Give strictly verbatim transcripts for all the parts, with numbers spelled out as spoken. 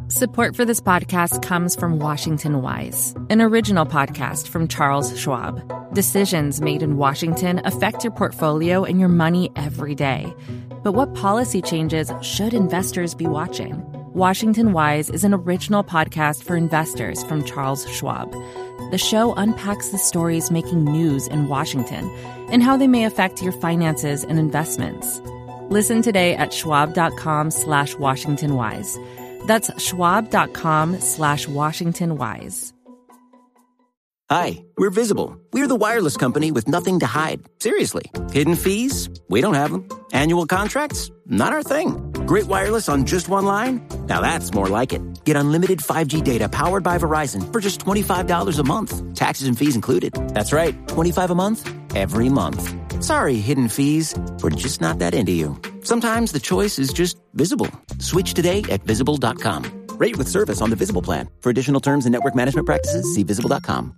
Support for this podcast comes from Washington Wise, an original podcast from Charles Schwab. Decisions made in Washington affect your portfolio and your money every day. But what policy changes should investors be watching? Washington Wise is an original podcast for investors from Charles Schwab. The show unpacks the stories making news in Washington and how they may affect your finances and investments. Listen today at schwab.com slash Washington Wise. That's schwab.com slash Washington Wise. Hi, we're Visible. We're the wireless company with nothing to hide. Seriously. Hidden fees? We don't have them. Annual contracts? Not our thing. Great wireless on just one line? Now that's more like it. Get unlimited five G data powered by Verizon for just twenty-five dollars a month. Taxes and fees included. That's right, twenty-five dollars a month, every month. Sorry, hidden fees. We're just not that into you. Sometimes the choice is just Visible. Switch today at visible dot com. Rate with service on the Visible plan. For additional terms and network management practices, see visible dot com.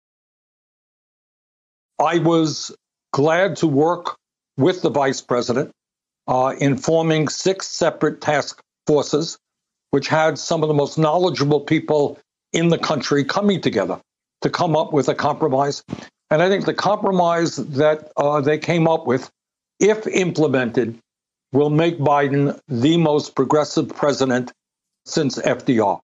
I was glad to work with the vice president uh, in forming six separate task forces, which had some of the most knowledgeable people in the country coming together to come up with a compromise. And I think the compromise that uh, they came up with, if implemented, will make Biden the most progressive president since F D R.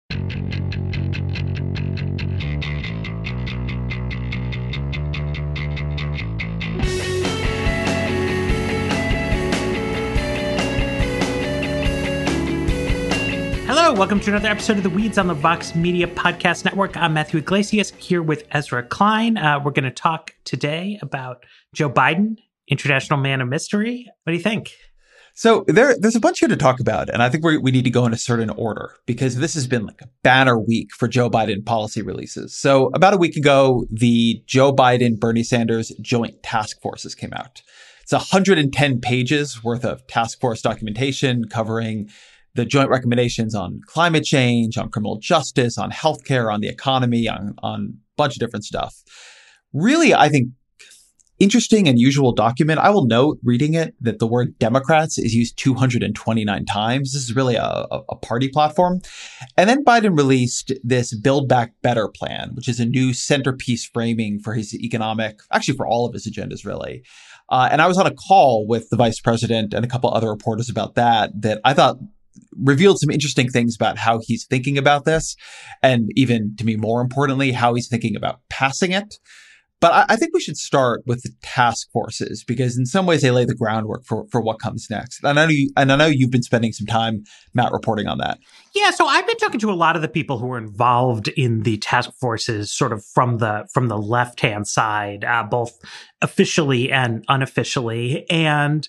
Hello, welcome to another episode of The Weeds on the Vox Media Podcast Network. I'm Matthew Iglesias here with Ezra Klein. Uh, we're going to talk today about Joe Biden, international man of mystery. What do you think? So there, there's a bunch here to talk about, and I think we we need to go in a certain order because this has been like a banner week for Joe Biden policy releases. So about a week ago, the Joe Biden, Bernie Sanders joint task forces came out. It's one hundred ten pages worth of task force documentation covering the joint recommendations on climate change, on criminal justice, on healthcare, on the economy, on, on a bunch of different stuff. Really, I think, interesting and usual document. I will note, reading it, that the word Democrats is used two hundred twenty-nine times. This is really a, a, a party platform. And then Biden released this Build Back Better plan, which is a new centerpiece framing for his economic, actually for all of his agendas, really. Uh, and I was on a call with the vice president and a couple other reporters about that, that I thought revealed some interesting things about how he's thinking about this. And even, to me, more importantly, how he's thinking about passing it. But I, I think we should start with the task forces, because in some ways they lay the groundwork for, for what comes next. And I know you, and I know you've been spending some time, Matt, reporting on that. Yeah, so I've been talking to a lot of the people who were involved in the task forces, sort of from the from the left-hand side, uh, both officially and unofficially. And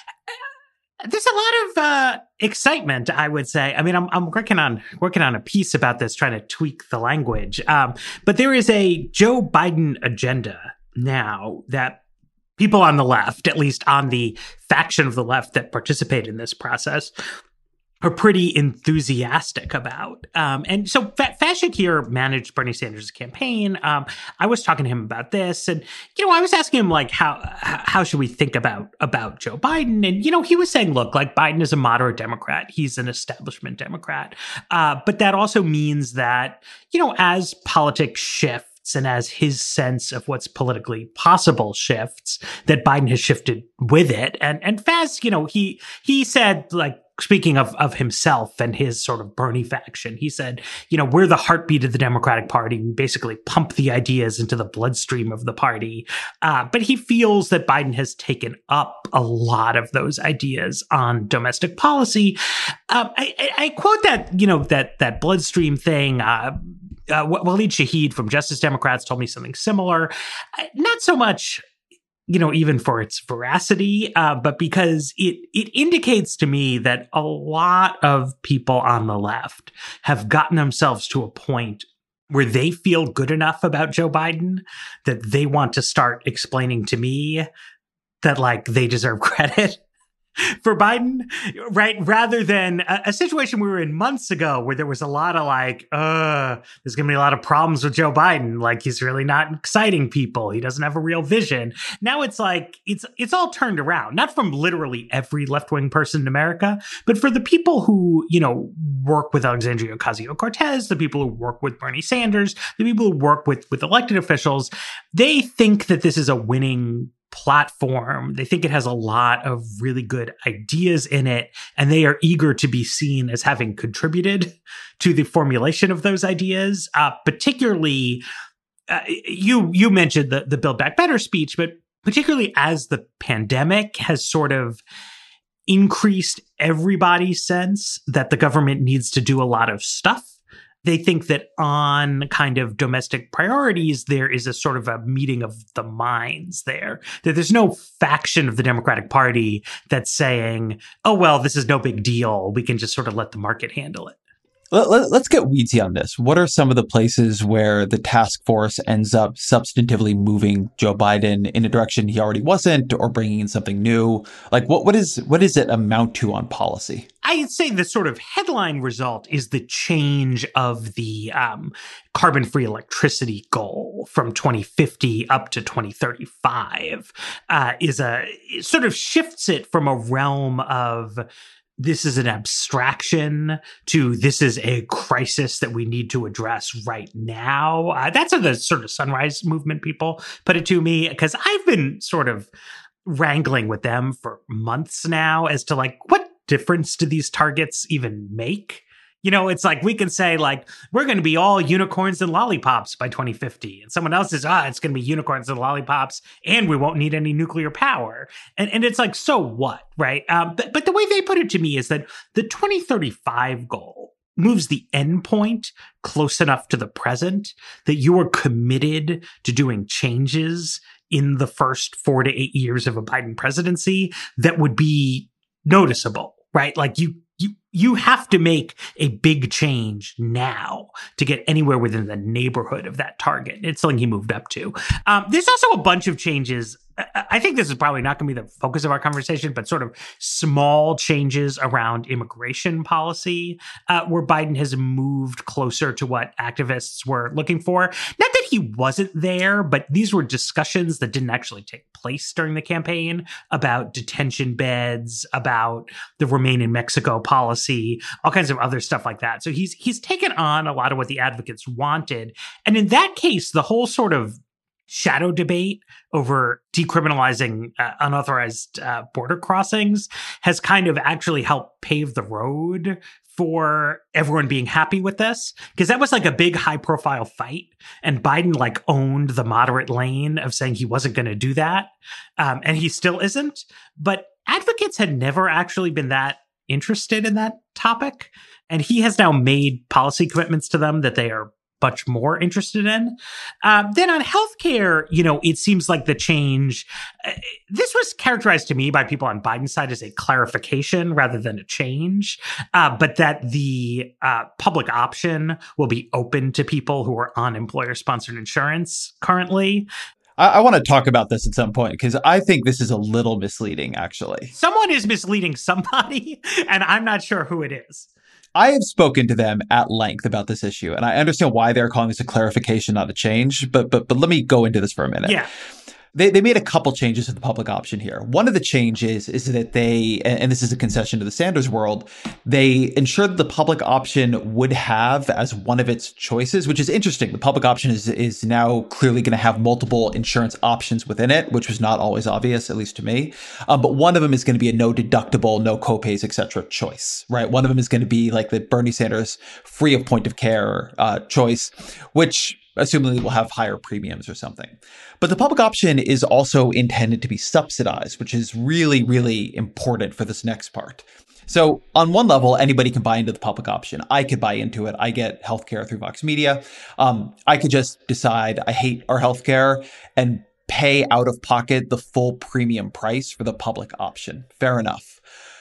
there's a lot of uh, excitement, I would say. I mean, I'm, I'm working on working on a piece about this, trying to tweak the language. Um, but there is a Joe Biden agenda now that people on the left, at least on the faction of the left that participate in this process, are pretty enthusiastic about. Um, and so F- Fashik here managed Bernie Sanders' campaign. Um, I was talking to him about this, and, you know, I was asking him, like, how how should we think about, about Joe Biden? And, you know, he was saying, look, like, Biden is a moderate Democrat. He's an establishment Democrat. Uh, but that also means that, you know, as politics shift, and as his sense of what's politically possible shifts, that Biden has shifted with it. And and Faz, you know, he he said, like, speaking of, of himself and his sort of Bernie faction, he said, you know, we're the heartbeat of the Democratic Party. We basically pump the ideas into the bloodstream of the party. Uh, but he feels that Biden has taken up a lot of those ideas on domestic policy. Um, I, I, I quote that, you know, that that bloodstream thing. Uh, uh, Waleed Shahid from Justice Democrats told me something similar. Uh, not so much, you know, even for its veracity, uh, but because it it indicates to me that a lot of people on the left have gotten themselves to a point where they feel good enough about Joe Biden that they want to start explaining to me that, like, they deserve credit for Biden, right? Rather than a, a situation we were in months ago where there was a lot of like, uh, there's going to be a lot of problems with Joe Biden. Like, he's really not exciting people. He doesn't have a real vision. Now it's like, it's, it's all turned around, not from literally every left-wing person in America, but for the people who, you know, work with Alexandria Ocasio-Cortez, the people who work with Bernie Sanders, the people who work with, with elected officials. They think that this is a winning platform. They think it has a lot of really good ideas in it, and they are eager to be seen as having contributed to the formulation of those ideas. Uh, particularly, uh, you you mentioned the the Build Back Better speech, but particularly as the pandemic has sort of increased everybody's sense that the government needs to do a lot of stuff. They think that on kind of domestic priorities, there is a sort of a meeting of the minds there, that there's no faction of the Democratic Party that's saying, oh, well, this is no big deal. We can just sort of let the market handle it. Let's get weedsy on this. What are some of the places where the task force ends up substantively moving Joe Biden in a direction he already wasn't, or bringing in something new? Like, what what is what does it amount to on policy? I'd say the sort of headline result is the change of the um, carbon-free electricity goal from twenty fifty up to twenty thirty-five. Uh, is a it sort of shifts it from a realm of this is an abstraction to this is a crisis that we need to address right now. Uh, that's how the sort of Sunrise Movement people put it to me, because I've been sort of wrangling with them for months now as to like, what difference do these targets even make? You know, it's like we can say like, we're going to be all unicorns and lollipops by twenty fifty. And someone else says, ah, it's going to be unicorns and lollipops and we won't need any nuclear power. And and it's like, so what, right? Um, but, but the way they put it to me is that the twenty thirty-five goal moves the endpoint close enough to the present that you are committed to doing changes in the first four to eight years of a Biden presidency that would be noticeable, right? Like you You you have to make a big change now to get anywhere within the neighborhood of that target. It's something he moved up to. Um, there's also a bunch of changes. I think this is probably not going to be the focus of our conversation, but sort of small changes around immigration policy, uh, where Biden has moved closer to what activists were looking for. Not that he wasn't there, but these were discussions that didn't actually take place during the campaign about detention beds, about the Remain in Mexico policy, all kinds of other stuff like that. So he's he's taken on a lot of what the advocates wanted. And in that case, the whole sort of shadow debate over decriminalizing uh, unauthorized uh, border crossings has kind of actually helped pave the road for everyone being happy with this, because that was like a big high profile fight. And Biden like owned the moderate lane of saying he wasn't going to do that. Um, and he still isn't. But advocates had never actually been that interested in that topic. And he has now made policy commitments to them that they are much more interested in. Um, then on healthcare, you know, it seems like the change, uh, this was characterized to me by people on Biden's side as a clarification rather than a change, uh, but that the uh, public option will be open to people who are on employer-sponsored insurance currently. I, I want to talk about this at some point, because I think this is a little misleading, actually. Someone is misleading somebody, and I'm not sure who it is. I have spoken to them at length about this issue, and I understand why they're calling this a clarification, not a change. But but but let me go into this for a minute. Yeah. They they made a couple changes to the public option here. One of the changes is that they, and this is a concession to the Sanders world, they ensured that the public option would have as one of its choices, which is interesting. The public option is is now clearly going to have multiple insurance options within it, which was not always obvious, at least to me. Um, but one of them is going to be a no deductible, no copays, et cetera choice, right? One of them is going to be like the Bernie Sanders free of point of care uh, choice, which assumingly will have higher premiums or something. But the public option is also intended to be subsidized, which is really, really important for this next part. So on one level, anybody can buy into the public option. I could buy into it. I get healthcare through Vox Media. Um, I could just decide I hate our healthcare and pay out of pocket the full premium price for the public option. Fair enough.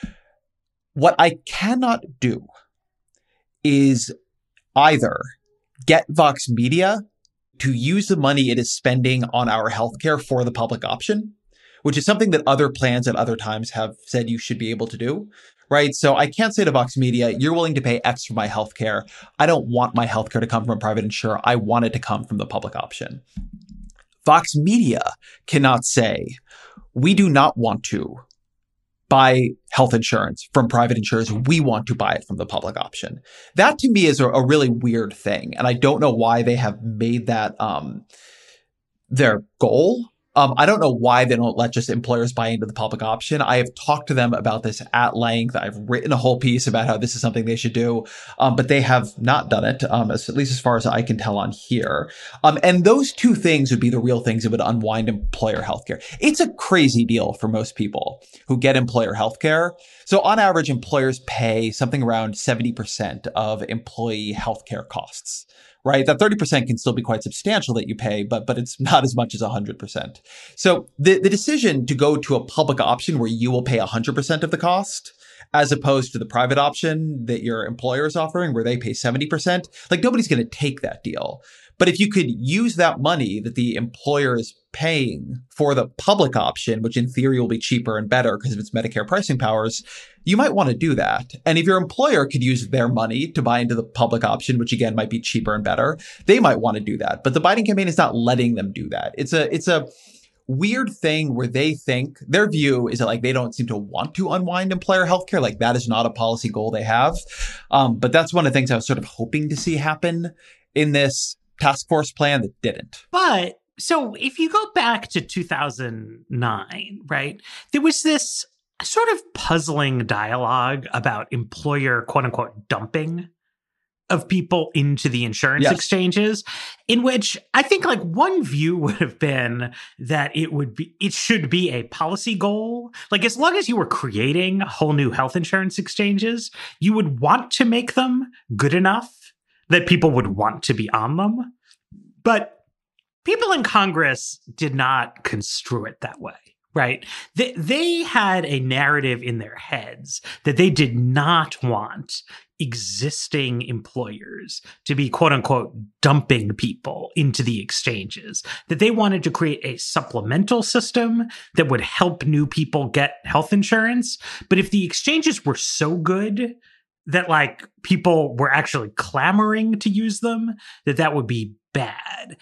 What I cannot do is either get Vox Media to use the money it is spending on our healthcare for the public option, which is something that other plans at other times have said you should be able to do, right? So I can't say to Vox Media, you're willing to pay X for my healthcare. I don't want my healthcare to come from a private insurer. I want it to come from the public option. Vox Media cannot say, we do not want to buy health insurance from private insurers. We want to buy it from the public option. That to me is a, a really weird thing. And I don't know why they have made that um, their goal. Um, I don't know why they don't let just employers buy into the public option. I have talked to them about this at length. I've written a whole piece about how this is something they should do, um, but they have not done it, um, as, at least as far as I can tell on here. Um, and those two things would be the real things that would unwind employer healthcare. It's a crazy deal for most people who get employer healthcare. So on average, employers pay something around seventy percent of employee healthcare costs. Right? That thirty percent can still be quite substantial that you pay, but but it's not as much as one hundred percent. So the, the decision to go to a public option where you will pay one hundred percent of the cost, as opposed to the private option that your employer is offering where they pay seventy percent, like nobody's going to take that deal. But if you could use that money that the employer is paying for the public option, which in theory will be cheaper and better because of its Medicare pricing powers, you might want to do that. And if your employer could use their money to buy into the public option, which again might be cheaper and better, they might want to do that. But the Biden campaign is not letting them do that. It's a, it's a weird thing where they think their view is that like they don't seem to want to unwind employer healthcare. Like that is not a policy goal they have. Um, but that's one of the things I was sort of hoping to see happen in this task force plan that didn't. But so if you go back to two thousand nine, right, there was this sort of puzzling dialogue about employer, quote unquote, dumping of people into the insurance yes. exchanges, in which I think like one view would have been that it would be, it should be a policy goal. Like as long as you were creating whole new health insurance exchanges, you would want to make them good enough that people would want to be on them. But people in Congress did not construe it that way, right? They, they had a narrative in their heads that they did not want existing employers to be, quote unquote, dumping people into the exchanges, that they wanted to create a supplemental system that would help new people get health insurance. But if the exchanges were so good that like people were actually clamoring to use them, that that would be bad.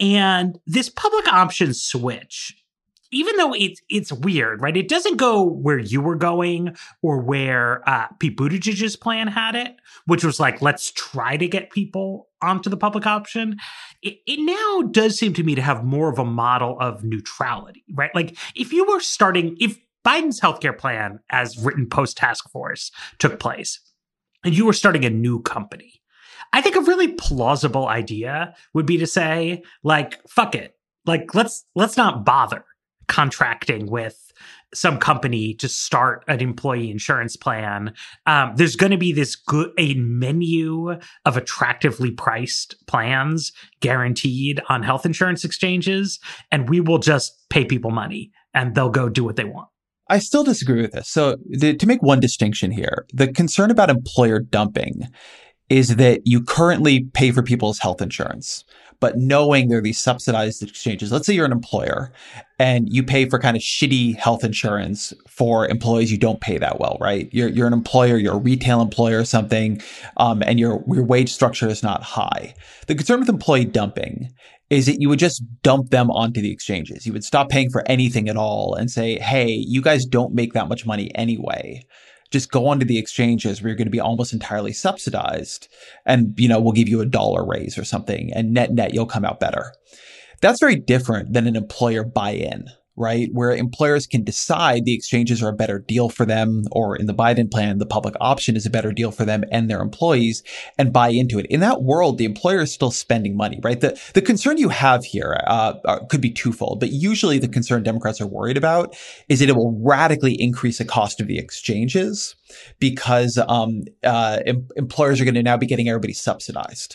And this public option switch, even though it's it's weird, right? It doesn't go where you were going or where uh, Pete Buttigieg's plan had it, which was like, let's try to get people onto the public option. It, it now does seem to me to have more of a model of neutrality, right? Like if you were starting, if Biden's healthcare plan as written post-task force took place, and you were starting a new company, I think a really plausible idea would be to say, like, fuck it. Like, let's let's not bother contracting with some company to start an employee insurance plan. Um, there's going to be this good a menu of attractively priced plans guaranteed on health insurance exchanges, and we will just pay people money and they'll go do what they want. I still disagree with this. So the, to make one distinction here, the concern about employer dumping is that you currently pay for people's health insurance, but knowing there are these subsidized exchanges. Let's say you're an employer and you pay for kind of shitty health insurance for employees you don't pay that well, right? You're you're an employer, you're a retail employer or something, um, and your your wage structure is not high. The concern with employee dumping is that you would just dump them onto the exchanges. You would stop paying for anything at all and say, hey, you guys don't make that much money anyway. Just go onto the exchanges where you're going to be almost entirely subsidized. And, you know, we'll give you a dollar raise or something. And net net, you'll come out better. That's very different than an employer buy-in, right? Where employers can decide the exchanges are a better deal for them, or in the Biden plan, the public option is a better deal for them and their employees, and buy into it. In that world, the employer is still spending money, right? The the concern you have here uh, could be twofold, but usually the concern Democrats are worried about is that it will radically increase the cost of the exchanges because um, uh, em- employers are going to now be getting everybody subsidized.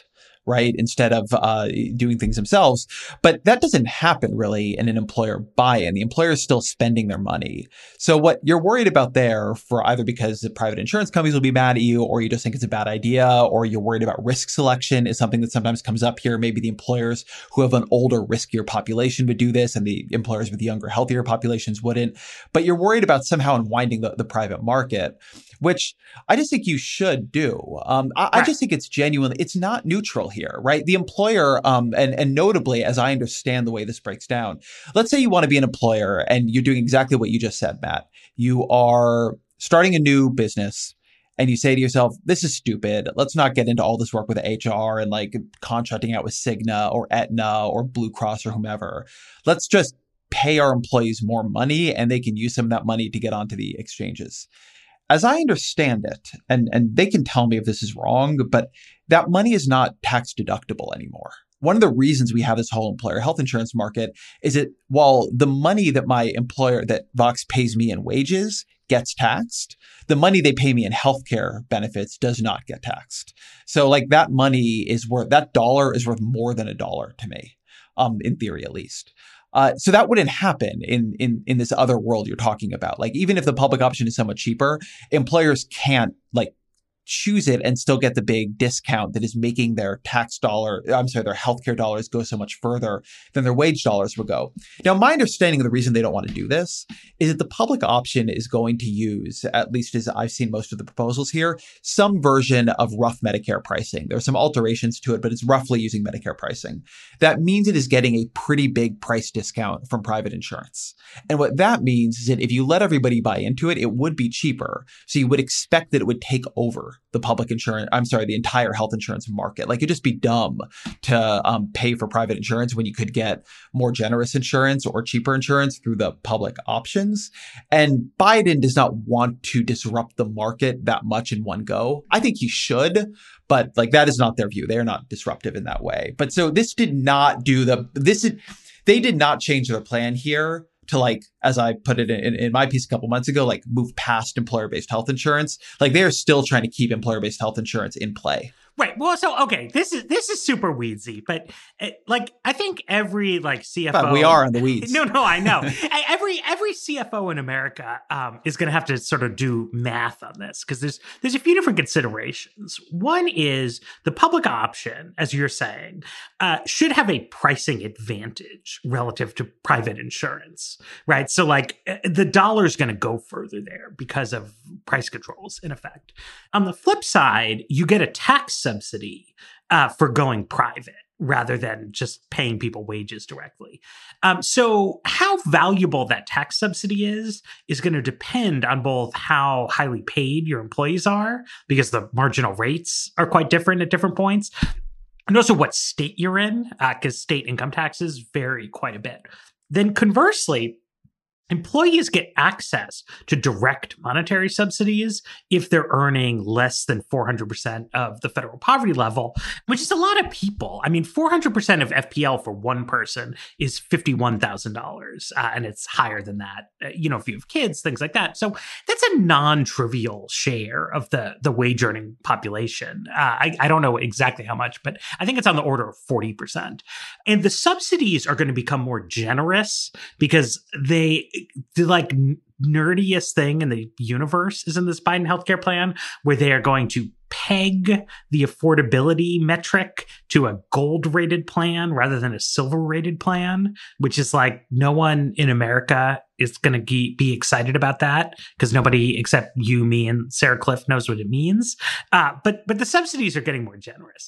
right? Instead of uh, doing things themselves. But that doesn't happen really in an employer buy-in. The employer is still spending their money. So what you're worried about there, for either because the private insurance companies will be mad at you, or you just think it's a bad idea, or you're worried about risk selection, is something that sometimes comes up here. Maybe the employers who have an older, riskier population would do this, and the employers with younger, healthier populations wouldn't. But you're worried about somehow unwinding the, the private market, which I just think you should do. Um, I, right. I just think it's genuinely, it's not neutral here, right? The employer, um, and, and notably, as I understand the way this breaks down, let's say you want to be an employer and you're doing exactly what you just said, Matt. You are starting a new business and you say to yourself, this is stupid. Let's not get into all this work with H R and like contracting out with Cigna or Aetna or Blue Cross or whomever. Let's just pay our employees more money and they can use some of that money to get onto the exchanges. As I understand it, and, and they can tell me if this is wrong, but that money is not tax deductible anymore. One of the reasons we have this whole employer health insurance market is that while the money that my employer, that Vox pays me in wages gets taxed, the money they pay me in healthcare benefits does not get taxed. So like that money is worth, that dollar is worth more than a dollar to me, um, in theory at least. Uh, so that wouldn't happen in, in, in this other world you're talking about. Like, even if the public option is somewhat cheaper, employers can't like choose it and still get the big discount that is making their tax dollar, I'm sorry, their healthcare dollars go so much further than their wage dollars will go. Now, my understanding of the reason they don't want to do this is that the public option is going to use, at least as I've seen most of the proposals here, some version of rough Medicare pricing. There are some alterations to it, but it's roughly using Medicare pricing. That means it is getting a pretty big price discount from private insurance. And what that means is that if you let everybody buy into it, it would be cheaper. So you would expect that it would take over the public insurance, I'm sorry, the entire health insurance market. Like, it'd just be dumb to um, pay for private insurance when you could get more generous insurance or cheaper insurance through the public options. And Biden does not want to disrupt the market that much in one go. I think he should, but like that is not their view. They are not disruptive in that way. But so this did not do the, this is, they did not change their plan here to, like, as I put it in, in my piece a couple months ago, like move past employer-based health insurance. Like, they are still trying to keep employer-based health insurance in play. Right. Well, so, okay, this is this is super weedsy, but it, like, I think every like C F O, but we are on the weeds. No, no, I know. every every C F O in America um, is going to have to sort of do math on this, because there's there's a few different considerations. One is the public option, as you're saying, uh, should have a pricing advantage relative to private insurance, right? So, like, the dollar's going to go further there because of price controls, in effect. On the flip side, you get a tax subsidy uh, for going private rather than just paying people wages directly. Um, so how valuable that tax subsidy is, is going to depend on both how highly paid your employees are, because the marginal rates are quite different at different points, and also what state you're in, because uh, state income taxes vary quite a bit. Then conversely, employees get access to direct monetary subsidies if they're earning less than four hundred percent of the federal poverty level, which is a lot of people. I mean, four hundred percent of F P L for one person is fifty-one thousand dollars, uh, and it's higher than that, uh, you know, if you have kids, things like that. So that's a non-trivial share of the, the wage-earning population. Uh, I, I don't know exactly how much, but I think it's on the order of forty percent. And the subsidies are going to become more generous because they the like nerdiest thing in the universe is in this Biden healthcare plan, where they are going to peg the affordability metric to a gold rated plan rather than a silver rated plan, which is like, no one in America is going to be excited about that, because nobody except you, me, and Sarah Cliff knows what it means. Uh, but but the subsidies are getting more generous.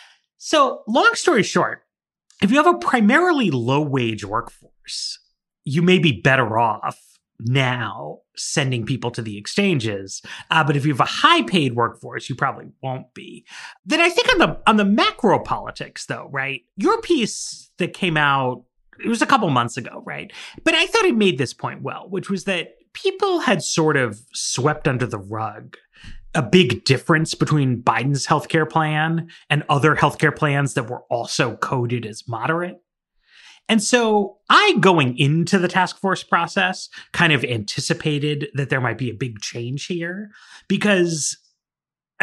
So long story short, if you have a primarily low wage workforce, you may be better off now sending people to the exchanges. Uh, but if you have a high paid workforce, you probably won't be. Then I think on the on the macro politics, though, right? Your piece that came out, it was a couple months ago, right? But I thought it made this point well, which was that people had sort of swept under the rug a big difference between Biden's healthcare plan and other healthcare plans that were also coded as moderate. And so I, going into the task force process, kind of anticipated that there might be a big change here, because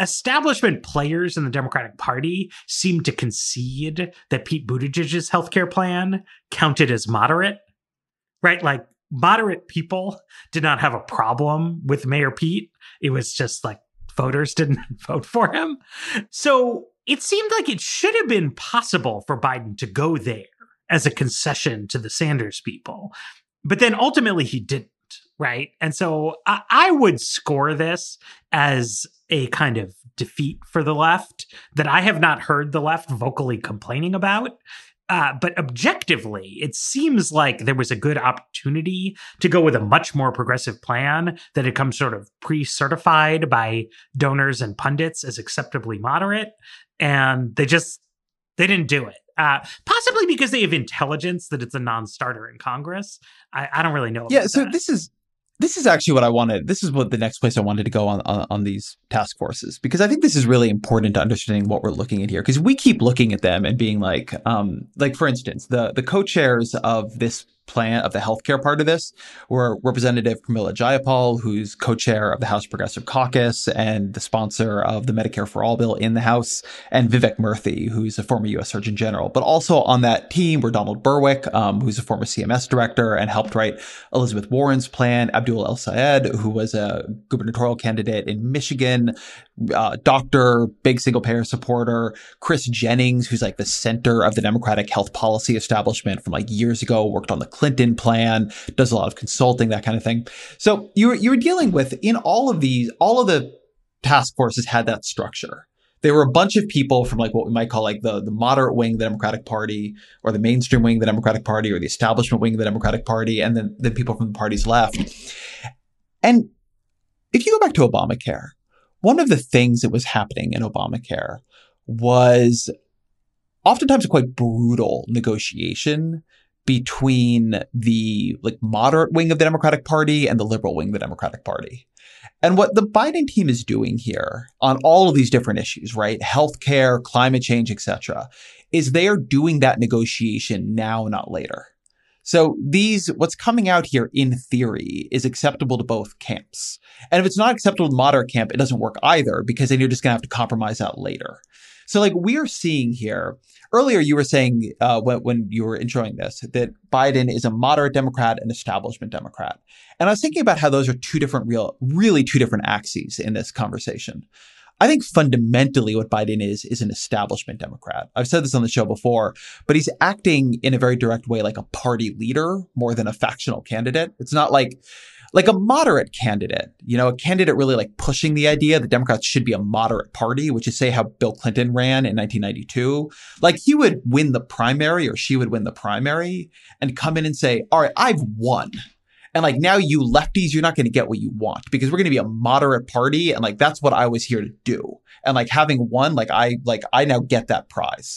establishment players in the Democratic Party seem to concede that Pete Buttigieg's healthcare plan counted as moderate, right? Like, moderate people did not have a problem with Mayor Pete. It was just like voters didn't vote for him. So it seemed like it should have been possible for Biden to go there as a concession to the Sanders people. But then ultimately he didn't, right? And so I, I would score this as a kind of defeat for the left that I have not heard the left vocally complaining about. Uh, but objectively, it seems like there was a good opportunity to go with a much more progressive plan that had come sort of pre-certified by donors and pundits as acceptably moderate. And they just, they didn't do it. Uh, possibly because they have intelligence that it's a non-starter in Congress. I, I don't really know. Yeah, so that. this is this is actually what I wanted. This is what the next place I wanted to go on, on on these task forces, because I think this is really important to understanding what we're looking at here. Because we keep looking at them and being like, um, like for instance, the the co-chairs of this plan of the healthcare part of this were Representative Pramila Jayapal, who's co-chair of the House Progressive Caucus and the sponsor of the Medicare for All bill in the House, and Vivek Murthy, who's a former U S Surgeon General. But also on that team were Donald Berwick, um, who's a former C M S director and helped write Elizabeth Warren's plan, Abdul El-Sayed, who was a gubernatorial candidate in Michigan, uh, doctor, big single-payer supporter, Chris Jennings, who's like the center of the Democratic health policy establishment from like years ago, worked on the Clinton plan, does a lot of consulting, that kind of thing. So you were, you were dealing with, in all of these, all of the task forces had that structure. There were a bunch of people from like what we might call like the, the moderate wing of the Democratic Party, or the mainstream wing of the Democratic Party, or the establishment wing of the Democratic Party, and then the people from the parties left. And if you go back to Obamacare, one of the things that was happening in Obamacare was oftentimes a quite brutal negotiation between the like moderate wing of the Democratic Party and the liberal wing of the Democratic Party. And what the Biden team is doing here on all of these different issues, right? Healthcare, climate change, et cetera, is they are doing that negotiation now, not later. So these, what's coming out here in theory is acceptable to both camps. And if it's not acceptable to the moderate camp, it doesn't work either, because then you're just going to have to compromise that later. So like we're seeing here, earlier you were saying uh, when, when you were introing this, that Biden is a moderate Democrat and establishment Democrat. And I was thinking about how those are two different real, really two different axes in this conversation. I think fundamentally what Biden is, is an establishment Democrat. I've said this on the show before, but he's acting in a very direct way like a party leader more than a factional candidate. It's not like, like a moderate candidate, you know, a candidate really like pushing the idea that Democrats should be a moderate party, which is say how Bill Clinton ran in nineteen ninety-two. Like he would win the primary, or she would win the primary, and come in and say, all right, I've won. And like now you lefties, you're not going to get what you want, because we're going to be a moderate party. And like, that's what I was here to do. And like having won, like I, like I now get that prize.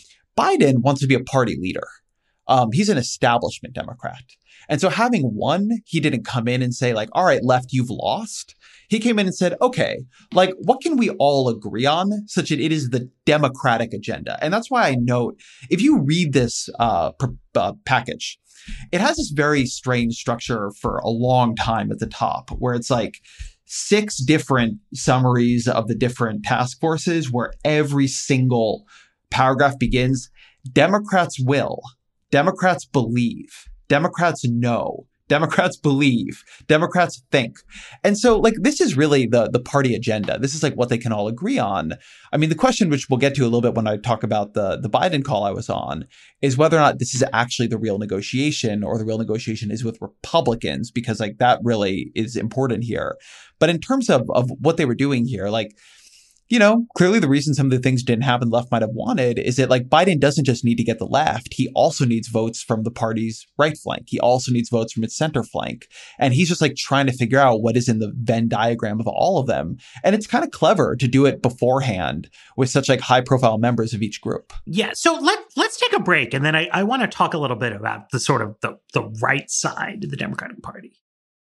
Biden wants to be a party leader. Um, he's an establishment Democrat. And so having won, he didn't come in and say like, all right, left, you've lost. He came in and said, okay, like what can we all agree on such that it is the Democratic agenda? And that's why I note, if you read this uh, pr- uh, package, it has this very strange structure for a long time at the top, where it's like six different summaries of the different task forces, where every single paragraph begins, Democrats will, Democrats believe, Democrats know, Democrats believe, Democrats think. And so like this is really the the party agenda. This is like what they can all agree on. I mean, the question, which we'll get to a little bit when I talk about the, the Biden call I was on, is whether or not this is actually the real negotiation, or the real negotiation is with Republicans, because like that really is important here. But in terms of, of what they were doing here, like, you know, clearly the reason some of the things didn't happen the left might have wanted is that like Biden doesn't just need to get the left. He also needs votes from the party's right flank. He also needs votes from its center flank. And he's just like trying to figure out what is in the Venn diagram of all of them. And it's kind of clever to do it beforehand with such like high profile members of each group. Yeah. So let, let's take a break. And then I, I want to talk a little bit about the sort of the, the right side of the Democratic Party.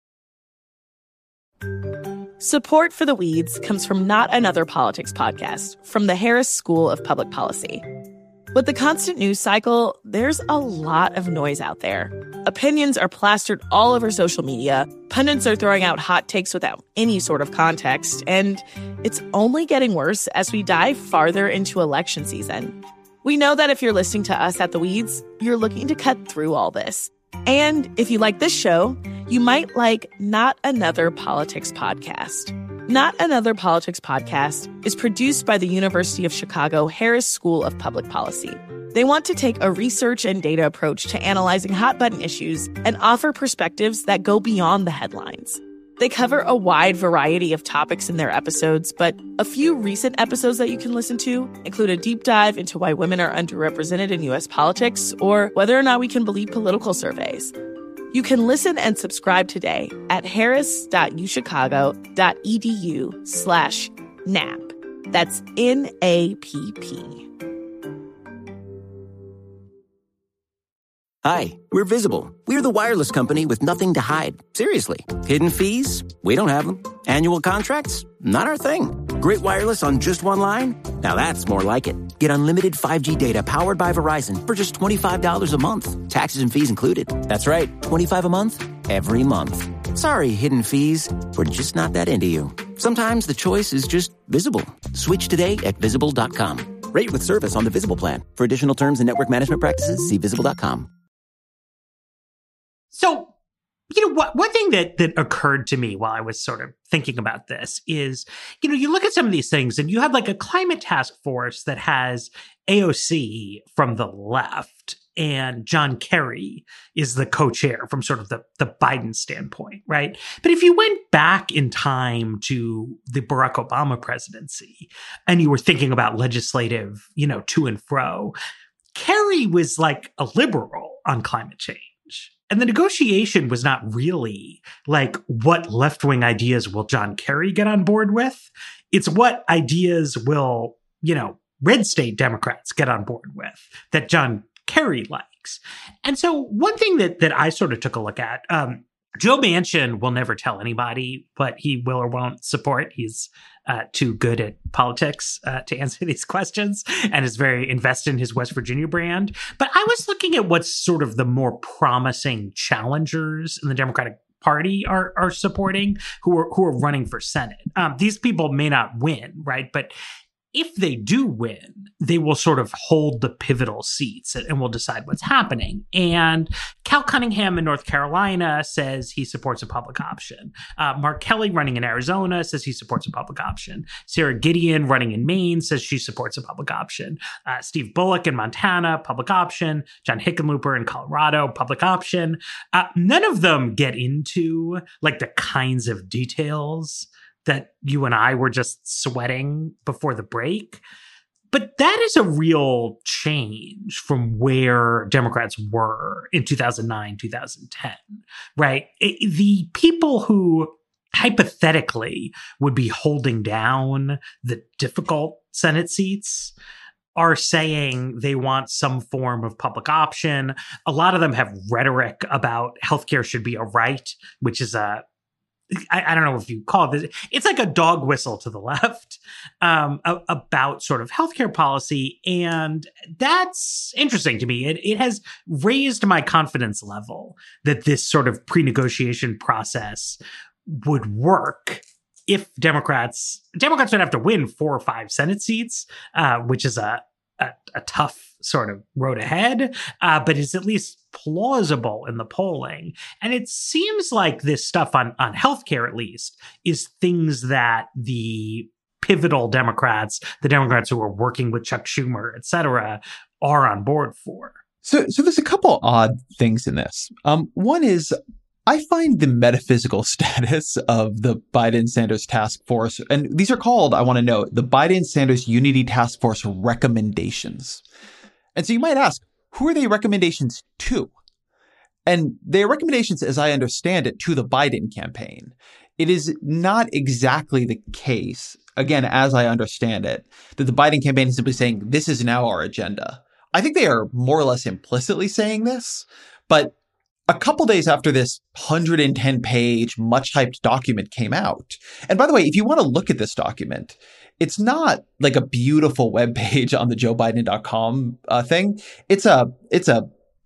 Support for The Weeds comes from Not Another Politics podcast from the Harris School of Public Policy. With the constant news cycle, there's a lot of noise out there. Opinions are plastered all over social media, pundits are throwing out hot takes without any sort of context, and it's only getting worse as we dive farther into election season. We know that if you're listening to us at The Weeds, you're looking to cut through all this. And if you like this show, you might like Not Another Politics Podcast. Not Another Politics Podcast is produced by the University of Chicago Harris School of Public Policy. They want to take a research and data approach to analyzing hot-button issues and offer perspectives that go beyond the headlines. They cover a wide variety of topics in their episodes, but a few recent episodes that you can listen to include a deep dive into why women are underrepresented in U S politics or whether or not we can believe political surveys. You can listen and subscribe today at harris.uchicago.edu slash NAP. That's N A P P. Hi, we're Visible. We're the wireless company with nothing to hide. Seriously. Hidden fees? We don't have them. Annual contracts? Not our thing. Great wireless on just one line? Now that's more like it. Get unlimited five G data powered by Verizon for just twenty-five dollars a month. Taxes and fees included. That's right, twenty-five dollars a month, every month. Sorry, hidden fees. We're just not that into you. Sometimes the choice is just Visible. Switch today at visible dot com. Rate with service on the Visible plan. For additional terms and network management practices, see visible dot com. So, you know, what, one thing that, that occurred to me while I was sort of thinking about this is, you know, you look at some of these things and you have like a climate task force that has A O C from the left and John Kerry is the co-chair from sort of the, the Biden standpoint, right? But if you went back in time to the Barack Obama presidency and you were thinking about legislative, you know, to and fro, Kerry was like a liberal on climate change. And the negotiation was not really like, what left-wing ideas will John Kerry get on board with? It's what ideas will, you know, red state Democrats get on board with that John Kerry likes. And so one thing that that I sort of took a look at, um, Joe Manchin will never tell anybody what he will or won't support. He's uh, too good at politics uh, to answer these questions and is very invested in his West Virginia brand. But I was looking at what's sort of the more promising challengers in the Democratic Party are are supporting, who are who are running for Senate. Um, these people may not win, right? But if they do win, they will sort of hold the pivotal seats and will decide what's happening. And Cal Cunningham in North Carolina says he supports a public option. Uh, Mark Kelly running in Arizona says he supports a public option. Sarah Gideon running in Maine says she supports a public option. Uh, Steve Bullock in Montana, public option. John Hickenlooper in Colorado, public option. Uh, none of them get into like the kinds of details that you and I were just sweating before the break. But that is a real change from where Democrats were in two thousand nine, two thousand ten, right? It, the people who hypothetically would be holding down the difficult Senate seats are saying they want some form of public option. A lot of them have rhetoric about healthcare should be a right, which is a I, I don't know if you call it this. It's like a dog whistle to the left um, a, about sort of healthcare policy. And that's interesting to me. It, it has raised my confidence level that this sort of pre-negotiation process would work if Democrats, Democrats would have to win four or five Senate seats, uh, which is a, a, a tough sort of road ahead, uh, but it's at least plausible in the polling. And it seems like this stuff on, on healthcare, at least, is things that the pivotal Democrats, the Democrats who are working with Chuck Schumer, et cetera, are on board for. So, so there's a couple odd things in this. Um, one is I find the metaphysical status of the Biden-Sanders task force, and these are called, I want to note, the Biden-Sanders Unity Task Force recommendations. And so you might ask, who are they recommendations to? And they are recommendations, as I understand it, to the Biden campaign. It is not exactly the case, again, as I understand it, that the Biden campaign is simply saying, this is now our agenda. I think they are more or less implicitly saying this, but a couple days after this one hundred ten page, much hyped document came out. And by the way, if you want to look at this document, it's not like a beautiful web page on the joe biden dot com uh, thing. It's a it's a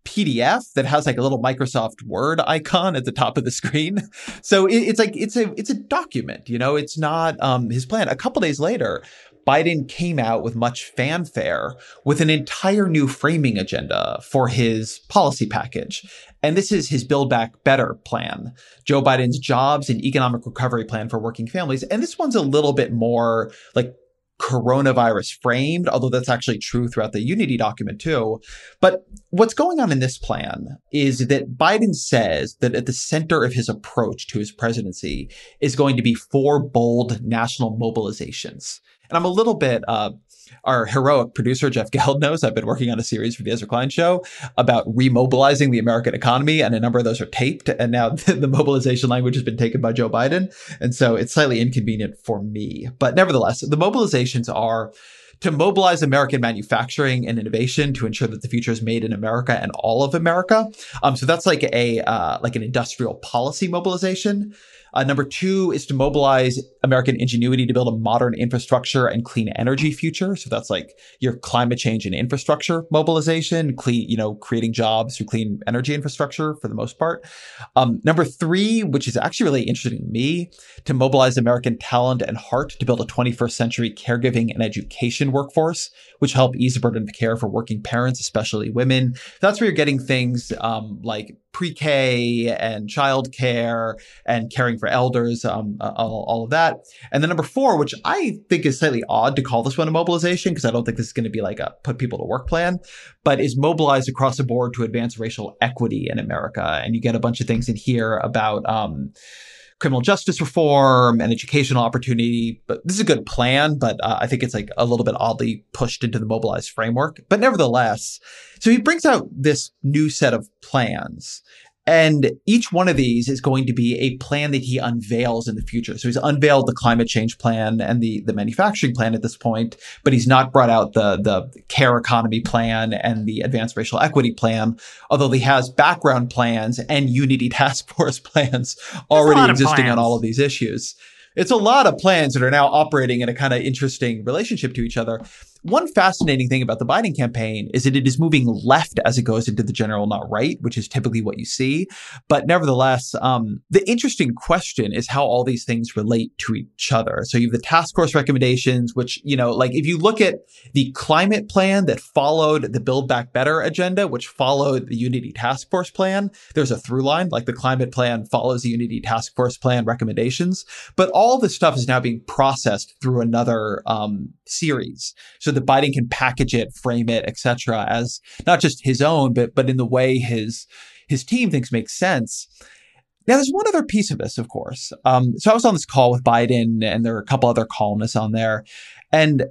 P D F that has like a little Microsoft Word icon at the top of the screen. So it, it's like, it's a, it's a document, you know, it's not um, his plan. A couple days later, Biden came out with much fanfare with an entire new framing agenda for his policy package. And this is his Build Back Better plan, Joe Biden's jobs and economic recovery plan for working families. And this one's a little bit more like coronavirus framed, although that's actually true throughout the Unity document too. But what's going on in this plan is that Biden says that at the center of his approach to his presidency is going to be four bold national mobilizations. And I'm a little bit, uh, our heroic producer, Jeff Geld, knows I've been working on a series for the Ezra Klein Show about remobilizing the American economy, and a number of those are taped. And now the, the mobilization language has been taken by Joe Biden. And so it's slightly inconvenient for me. But nevertheless, the mobilizations are to mobilize American manufacturing and innovation to ensure that the future is made in America and all of America. Um, so that's like a uh, like an industrial policy mobilization. Uh, number two is to mobilize American ingenuity to build a modern infrastructure and clean energy future. So that's like your climate change and infrastructure mobilization, clean, you know, creating jobs through clean energy infrastructure for the most part. Um, number three, which is actually really interesting to me, to mobilize American talent and heart to build a twenty-first century caregiving and education workforce, which help ease the burden of care for working parents, especially women. That's where you're getting things um, like pre-K and childcare and caring for elders, um, all, all of that. And then number four, which I think is slightly odd to call this one a mobilization, because I don't think this is going to be like a put people to work plan, but is mobilized across the board to advance racial equity in America. And you get a bunch of things in here about um, criminal justice reform and educational opportunity. But this is a good plan, but uh, I think it's like a little bit oddly pushed into the mobilized framework. But nevertheless, so he brings out this new set of plans. And each one of these is going to be a plan that he unveils in the future. So he's unveiled the climate change plan and the, the manufacturing plan at this point, but he's not brought out the, the care economy plan and the advanced racial equity plan, although he has background plans and Unity task force plans already existing plans on all of these issues. It's a lot of plans that are now operating in a kind of interesting relationship to each other. One fascinating thing about the Biden campaign is that it is moving left as it goes into the general, not right, which is typically what you see. But nevertheless, um, the interesting question is how all these things relate to each other. So you have the task force recommendations, which, you know, like if you look at the climate plan that followed the Build Back Better agenda, which followed the Unity task force plan, there's a through line, like the climate plan follows the Unity task force plan recommendations. But all this stuff is now being processed through another um, series. So that Biden can package it, frame it, et cetera, as not just his own, but but in the way his his team thinks makes sense. Now, there's one other piece of this, of course. Um, so I was on this call with Biden, and there are a couple other columnists on there, and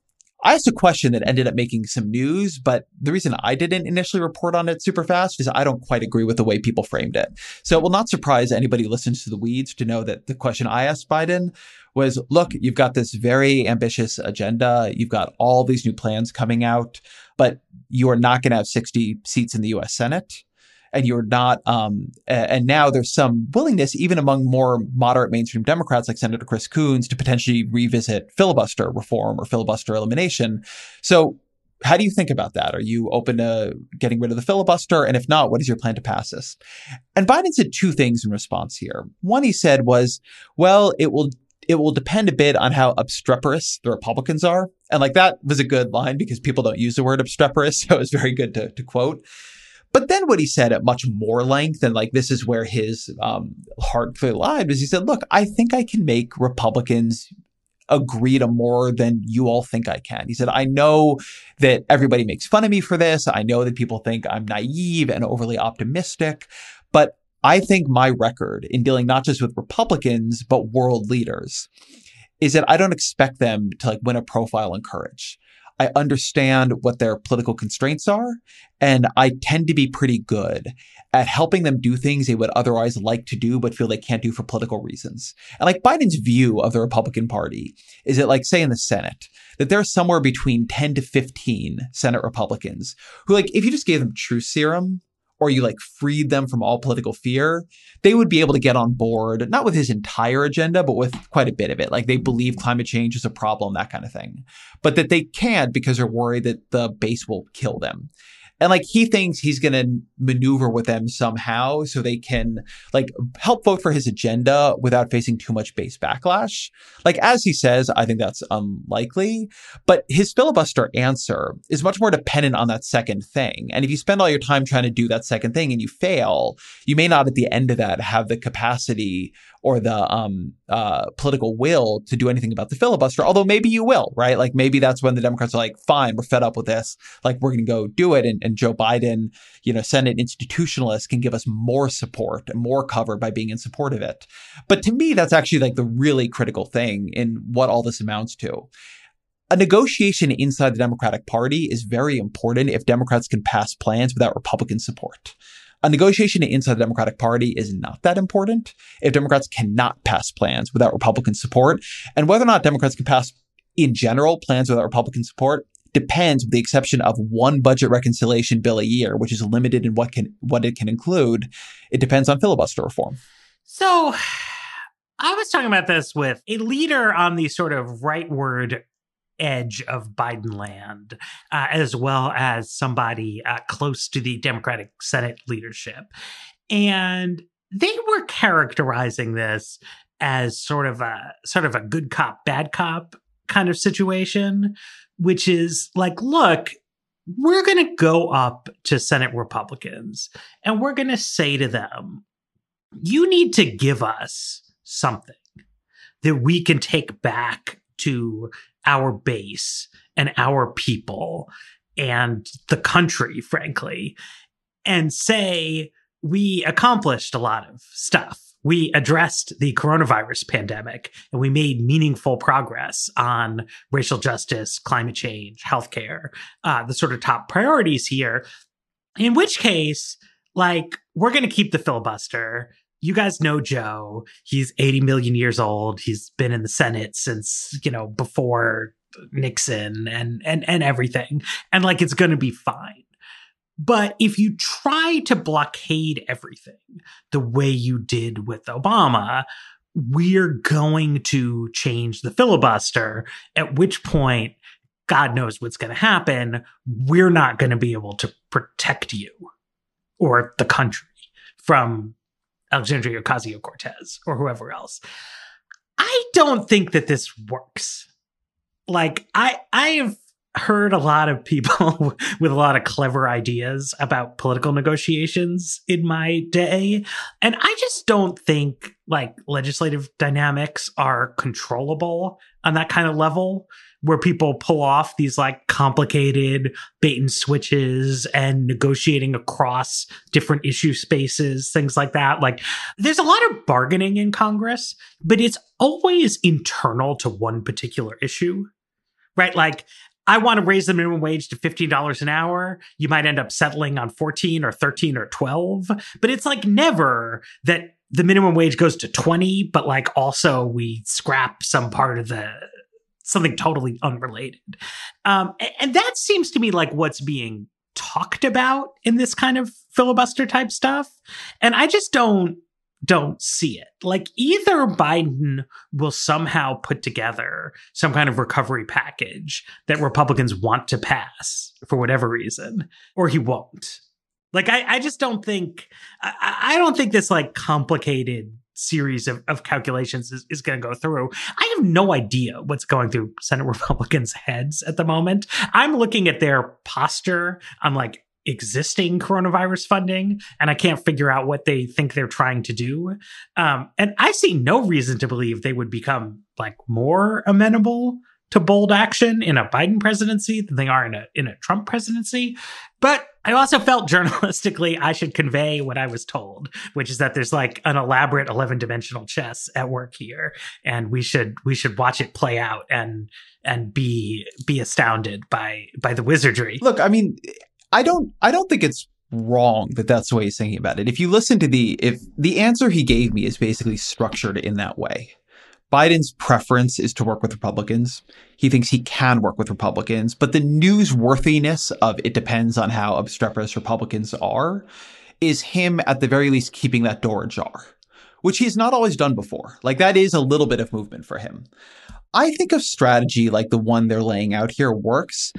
I asked a question that ended up making some news, but the reason I didn't initially report on it super fast is I don't quite agree with the way people framed it. So it will not surprise anybody who listens to The Weeds to know that the question I asked Biden was, look, you've got this very ambitious agenda. You've got all these new plans coming out, but you are not going to have sixty seats in the U S Senate. And you're not, um, and now there's some willingness, even among more moderate mainstream Democrats like Senator Chris Coons, to potentially revisit filibuster reform or filibuster elimination. So how do you think about that? Are you open to getting rid of the filibuster? And if not, what is your plan to pass this? And Biden said two things in response here. One he said was, well, it will It will depend a bit on how obstreperous the Republicans are. And like that was a good line because people don't use the word obstreperous. So it was very good to, to quote. But then what he said at much more length, and like this is where his um, heart clearly lied, was he said, look, I think I can make Republicans agree to more than you all think I can. He said, I know that everybody makes fun of me for this. I know that people think I'm naive and overly optimistic, but I think my record in dealing not just with Republicans, but world leaders is that I don't expect them to like win a profile in courage. I understand what their political constraints are, and I tend to be pretty good at helping them do things they would otherwise like to do, but feel they can't do for political reasons. And like Biden's view of the Republican Party is that, like, say in the Senate, that there's somewhere between ten to fifteen Senate Republicans who, like, if you just gave them truth serum, or you like freed them from all political fear, they would be able to get on board, not with his entire agenda, but with quite a bit of it. Like they believe climate change is a problem, that kind of thing. But that they can't because they're worried that the base will kill them. And like he thinks he's going to maneuver with them somehow so they can like help vote for his agenda without facing too much base backlash. Like as he says, I think that's unlikely, but his filibuster answer is much more dependent on that second thing. And if you spend all your time trying to do that second thing and you fail, you may not at the end of that have the capacity or the um, uh, political will to do anything about the filibuster, although maybe you will, right? Like maybe that's when the Democrats are like, fine, we're fed up with this. Like we're going to go do it. And, and Joe Biden, you know, Senate institutionalists can give us more support and more cover by being in support of it. But to me, that's actually like the really critical thing in what all this amounts to. A negotiation inside the Democratic Party is very important if Democrats can pass plans without Republican support. A negotiation inside the Democratic Party is not that important if Democrats cannot pass plans without Republican support. And whether or not Democrats can pass, in general, plans without Republican support depends, with the exception of one budget reconciliation bill a year, which is limited in what can what it can include. It depends on filibuster reform. So I was talking about this with a leader on the sort of rightward edge of Biden land, uh, as well as somebody uh, close to the Democratic Senate leadership. And they were characterizing this as sort of a sort of a good cop, bad cop kind of situation, which is like, look, we're going to go up to Senate Republicans and we're going to say to them, you need to give us something that we can take back to our base and our people and the country, frankly, and say we accomplished a lot of stuff. We addressed the coronavirus pandemic and we made meaningful progress on racial justice, climate change, healthcare, uh, the sort of top priorities here. In which case, like, we're going to keep the filibuster. You guys know Joe. He's eighty million years old. He's been in the Senate since, you know, before Nixon and and and everything. And like, it's going to be fine. But if you try to blockade everything the way you did with Obama, we're going to change the filibuster, at which point, God knows what's going to happen. We're not going to be able to protect you or the country from Alexandria Ocasio-Cortez or whoever else. I don't think that this works. Like, I I've heard a lot of people with a lot of clever ideas about political negotiations in my day. And I just don't think like legislative dynamics are controllable on that kind of level, where people pull off these like complicated bait and switches and negotiating across different issue spaces, things like that. Like, there's a lot of bargaining in Congress, but it's always internal to one particular issue, right? Like, I want to raise the minimum wage to fifteen dollars an hour. You might end up settling on fourteen or thirteen or twelve, but it's like never that the minimum wage goes to twenty, but like also we scrap some part of the something totally unrelated. Um, and that seems to me like what's being talked about in this kind of filibuster type stuff. And I just don't don't see it. Like, either Biden will somehow put together some kind of recovery package that Republicans want to pass for whatever reason, or he won't. Like, I, I just don't think, I, I don't think this like complicated series of, of calculations is, is going to go through. I have no idea what's going through Senate Republicans' heads at the moment. I'm looking at their posture on like existing coronavirus funding, and I can't figure out what they think they're trying to do. Um, and I see no reason to believe they would become like more amenable to bold action in a Biden presidency than they are in a in a Trump presidency. But I also felt journalistically I should convey what I was told, which is that there's like an elaborate eleven dimensional chess at work here, and we should we should watch it play out and and be be astounded by by the wizardry. Look, I mean, I don't I don't think it's wrong that that's the way he's thinking about it. If you listen to the if the answer he gave me is basically structured in that way. Biden's preference is to work with Republicans. He thinks he can work with Republicans, but the newsworthiness of it depends on how obstreperous Republicans are is him at the very least keeping that door ajar, which he's not always done before. Like, that is a little bit of movement for him. I think a strategy like the one they're laying out here works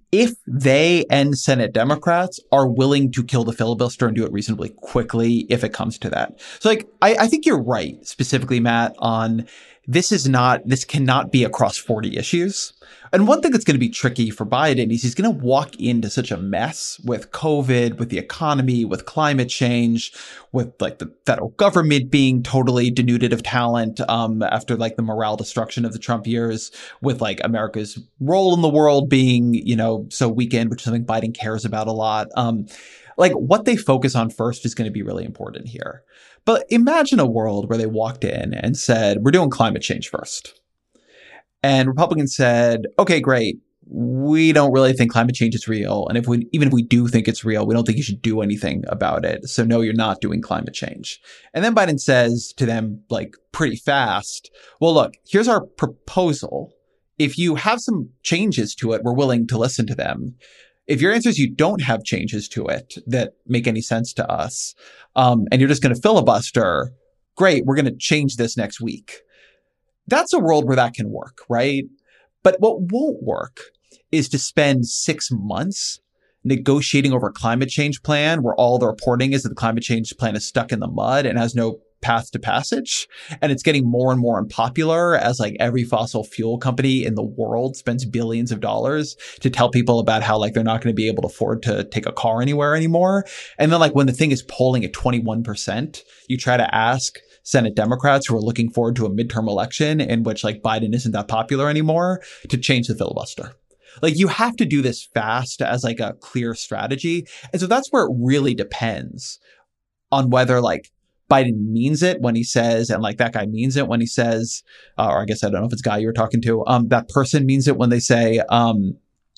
if they and Senate Democrats are willing to kill the filibuster and do it reasonably quickly if it comes to that. So like, I, I think you're right, specifically, Matt, on this is not, this cannot be across forty issues. And one thing that's going to be tricky for Biden is he's going to walk into such a mess with COVID, with the economy, with climate change, with like the federal government being totally denuded of talent um, after like the morale destruction of the Trump years, with like America's role in the world being, you know, so weakened, which is something Biden cares about a lot. Um, like what they focus on first is going to be really important here. But imagine a world where they walked in and said, we're doing climate change first. And Republicans said, okay, great. We don't really think climate change is real. And if we, even if we do think it's real, we don't think you should do anything about it. So no, you're not doing climate change. And then Biden says to them, like pretty fast, well, look, here's our proposal. If you have some changes to it, we're willing to listen to them. If your answer is you don't have changes to it that make any sense to us, um, and you're just going to filibuster, great, we're going to change this next week. That's a world where that can work, right? But what won't work is to spend six months negotiating over a climate change plan where all the reporting is that the climate change plan is stuck in the mud and has no path to passage. And it's getting more and more unpopular as like every fossil fuel company in the world spends billions of dollars to tell people about how like they're not going to be able to afford to take a car anywhere anymore. And then like when the thing is polling at twenty-one percent, you try to ask Senate Democrats who are looking forward to a midterm election in which like Biden isn't that popular anymore to change the filibuster. Like you have to do this fast as like a clear strategy. And so that's where it really depends on whether like Biden means it when he says, and like that guy means it when he says, uh, or I guess I don't know if it's a guy you were talking to, um, that person means it when they say, um,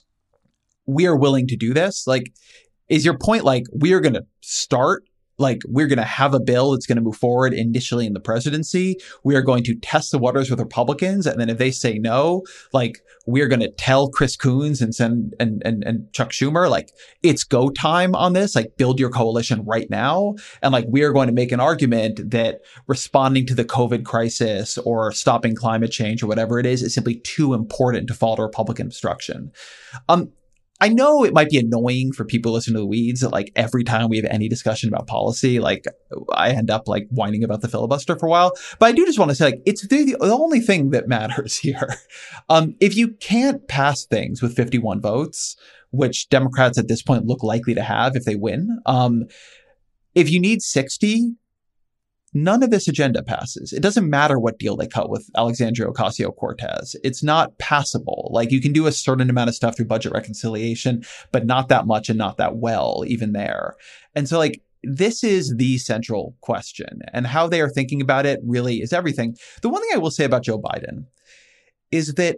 we are willing to do this. Like, is your point like we are going to start Like we're going to have a bill that's going to move forward initially in the presidency. We are going to test the waters with Republicans. And then if they say no, like we're going to tell Chris Coons and send and, and, and Chuck Schumer, like it's go time on this, like build your coalition right now. And like, we are going to make an argument that responding to the COVID crisis or stopping climate change or whatever it is, is simply too important to fall to Republican obstruction. Um, I know it might be annoying for people listening to The Weeds that like every time we have any discussion about policy, like I end up like whining about the filibuster for a while. But I do just want to say like it's the, the only thing that matters here. Um, if you can't pass things with fifty-one votes, which Democrats at this point look likely to have if they win, um, if you need sixty, none of this agenda passes. It doesn't matter what deal they cut with Alexandria Ocasio-Cortez. It's not passable. Like you can do a certain amount of stuff through budget reconciliation, but not that much and not that well even there. And so like this is the central question, and how they are thinking about it really is everything. The one thing I will say about Joe Biden is that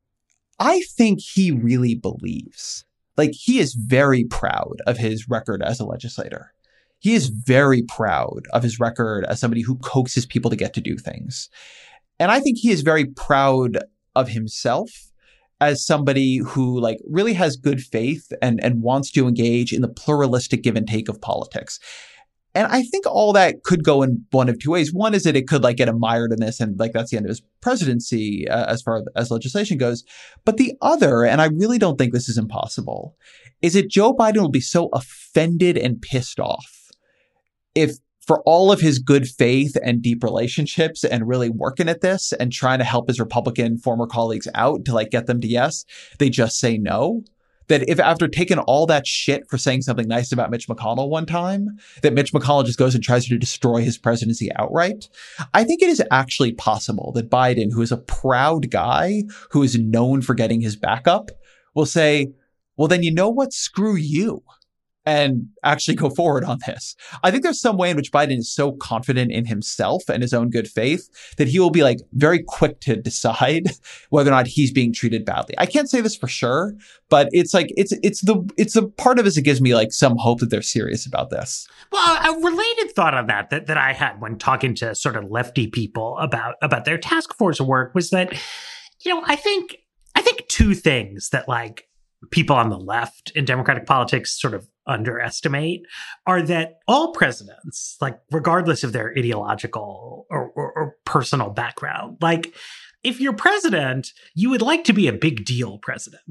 I think he really believes, like he is very proud of his record as a legislator. He is very proud of his record as somebody who coaxes people to get to do things. And I think he is very proud of himself as somebody who like really has good faith and, and wants to engage in the pluralistic give and take of politics. And I think all that could go in one of two ways. One is that it could like get mired in this and like that's the end of his presidency uh, as far as legislation goes. But the other, and I really don't think this is impossible, is that Joe Biden will be so offended and pissed off if for all of his good faith and deep relationships and really working at this and trying to help his Republican former colleagues out to like get them to yes, they just say no. That if after taking all that shit for saying something nice about Mitch McConnell one time, that Mitch McConnell just goes and tries to destroy his presidency outright. I think it is actually possible that Biden, who is a proud guy, who is known for getting his back up, will say, well, then you know what? Screw you. And actually go forward on this. I think there's some way in which Biden is so confident in himself and his own good faith that he will be like very quick to decide whether or not he's being treated badly. I can't say this for sure, but it's like, it's, it's the, it's a part of it that gives me like some hope that they're serious about this. Well, a related thought on that, that, that I had when talking to sort of lefty people about, about their task force work was that, you know, I think, I think two things that like people on the left in Democratic politics sort of underestimate are that all presidents, like regardless of their ideological or, or, or personal background, like if you're president, you would like to be a big deal president.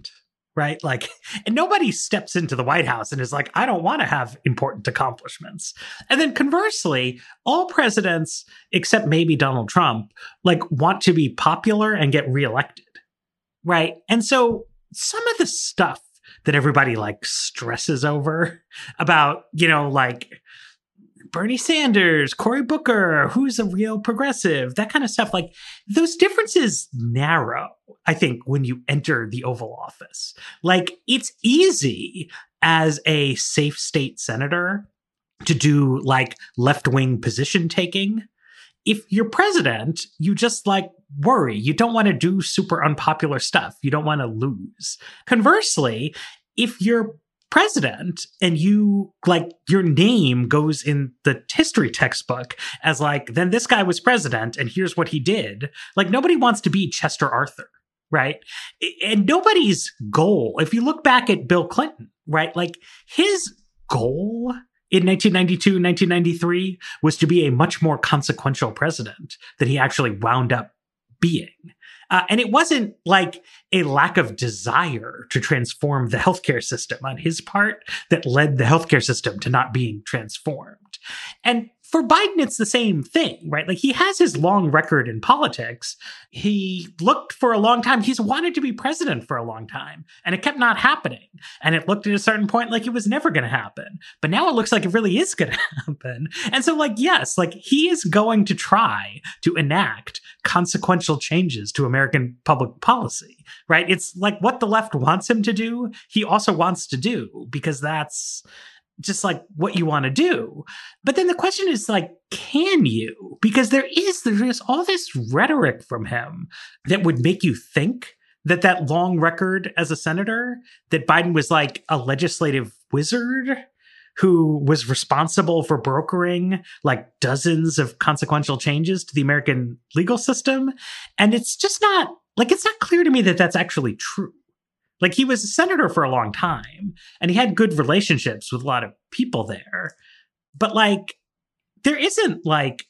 right? Like, and nobody steps into the White House and is like, I don't want to have important accomplishments. And then conversely, all presidents, except maybe Donald Trump, like want to be popular and get reelected, right? And so some of the stuff that everybody like stresses over about, you know, like Bernie Sanders, Cory Booker, who's a real progressive, that kind of stuff. Like those differences narrow, I think, when you enter the Oval Office. Like it's easy as a safe state senator to do like left-wing position taking. If you're president, you just like worry. You don't want to do super unpopular stuff. You don't want to lose. Conversely, if you're president and you like your name goes in the history textbook as like, then this guy was president and here's what he did. Like nobody wants to be Chester Arthur, right? And nobody's goal, if you look back at Bill Clinton, right? Like his goal in nineteen ninety-two, nineteen ninety-three was to be a much more consequential president than he actually wound up being. Uh, and it wasn't like a lack of desire to transform the healthcare system on his part that led the healthcare system to not being transformed. And for Biden, it's the same thing, right? Like he has his long record in politics. He looked for a long time. He's wanted to be president for a long time, and it kept not happening. And it looked at a certain point like it was never going to happen. But now it looks like it really is going to happen. And so like, yes, like he is going to try to enact consequential changes to American public policy, right? It's like what the left wants him to do, he also wants to do, because that's just like what you want to do. But then the question is like, can you? Because there is, there's all this rhetoric from him that would make you think that that long record as a senator, that Biden was like a legislative wizard who was responsible for brokering like dozens of consequential changes to the American legal system. And it's just not, like, it's not clear to me that that's actually true. Like he was a senator for a long time and he had good relationships with a lot of people there. But like, there isn't like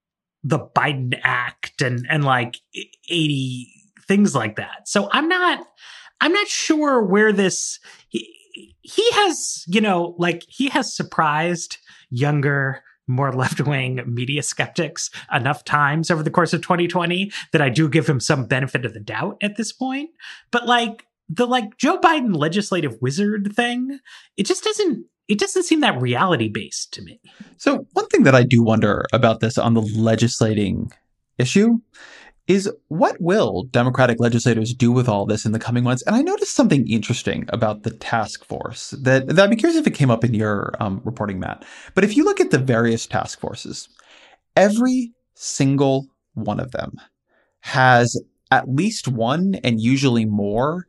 the Biden Act and, and like eighty things like that. So I'm not, I'm not sure where this, he, he has, you know, like he has surprised younger, more left-wing media skeptics enough times over the course of twenty twenty that I do give him some benefit of the doubt at this point. But like, the like Joe Biden legislative wizard thing, it just doesn't, it doesn't seem that reality based to me. So one thing that I do wonder about this on the legislating issue is what will Democratic legislators do with all this in the coming months? And I noticed something interesting about the task force that, that I'd be curious if it came up in your um, reporting, Matt. But if you look at the various task forces, every single one of them has at least one and usually more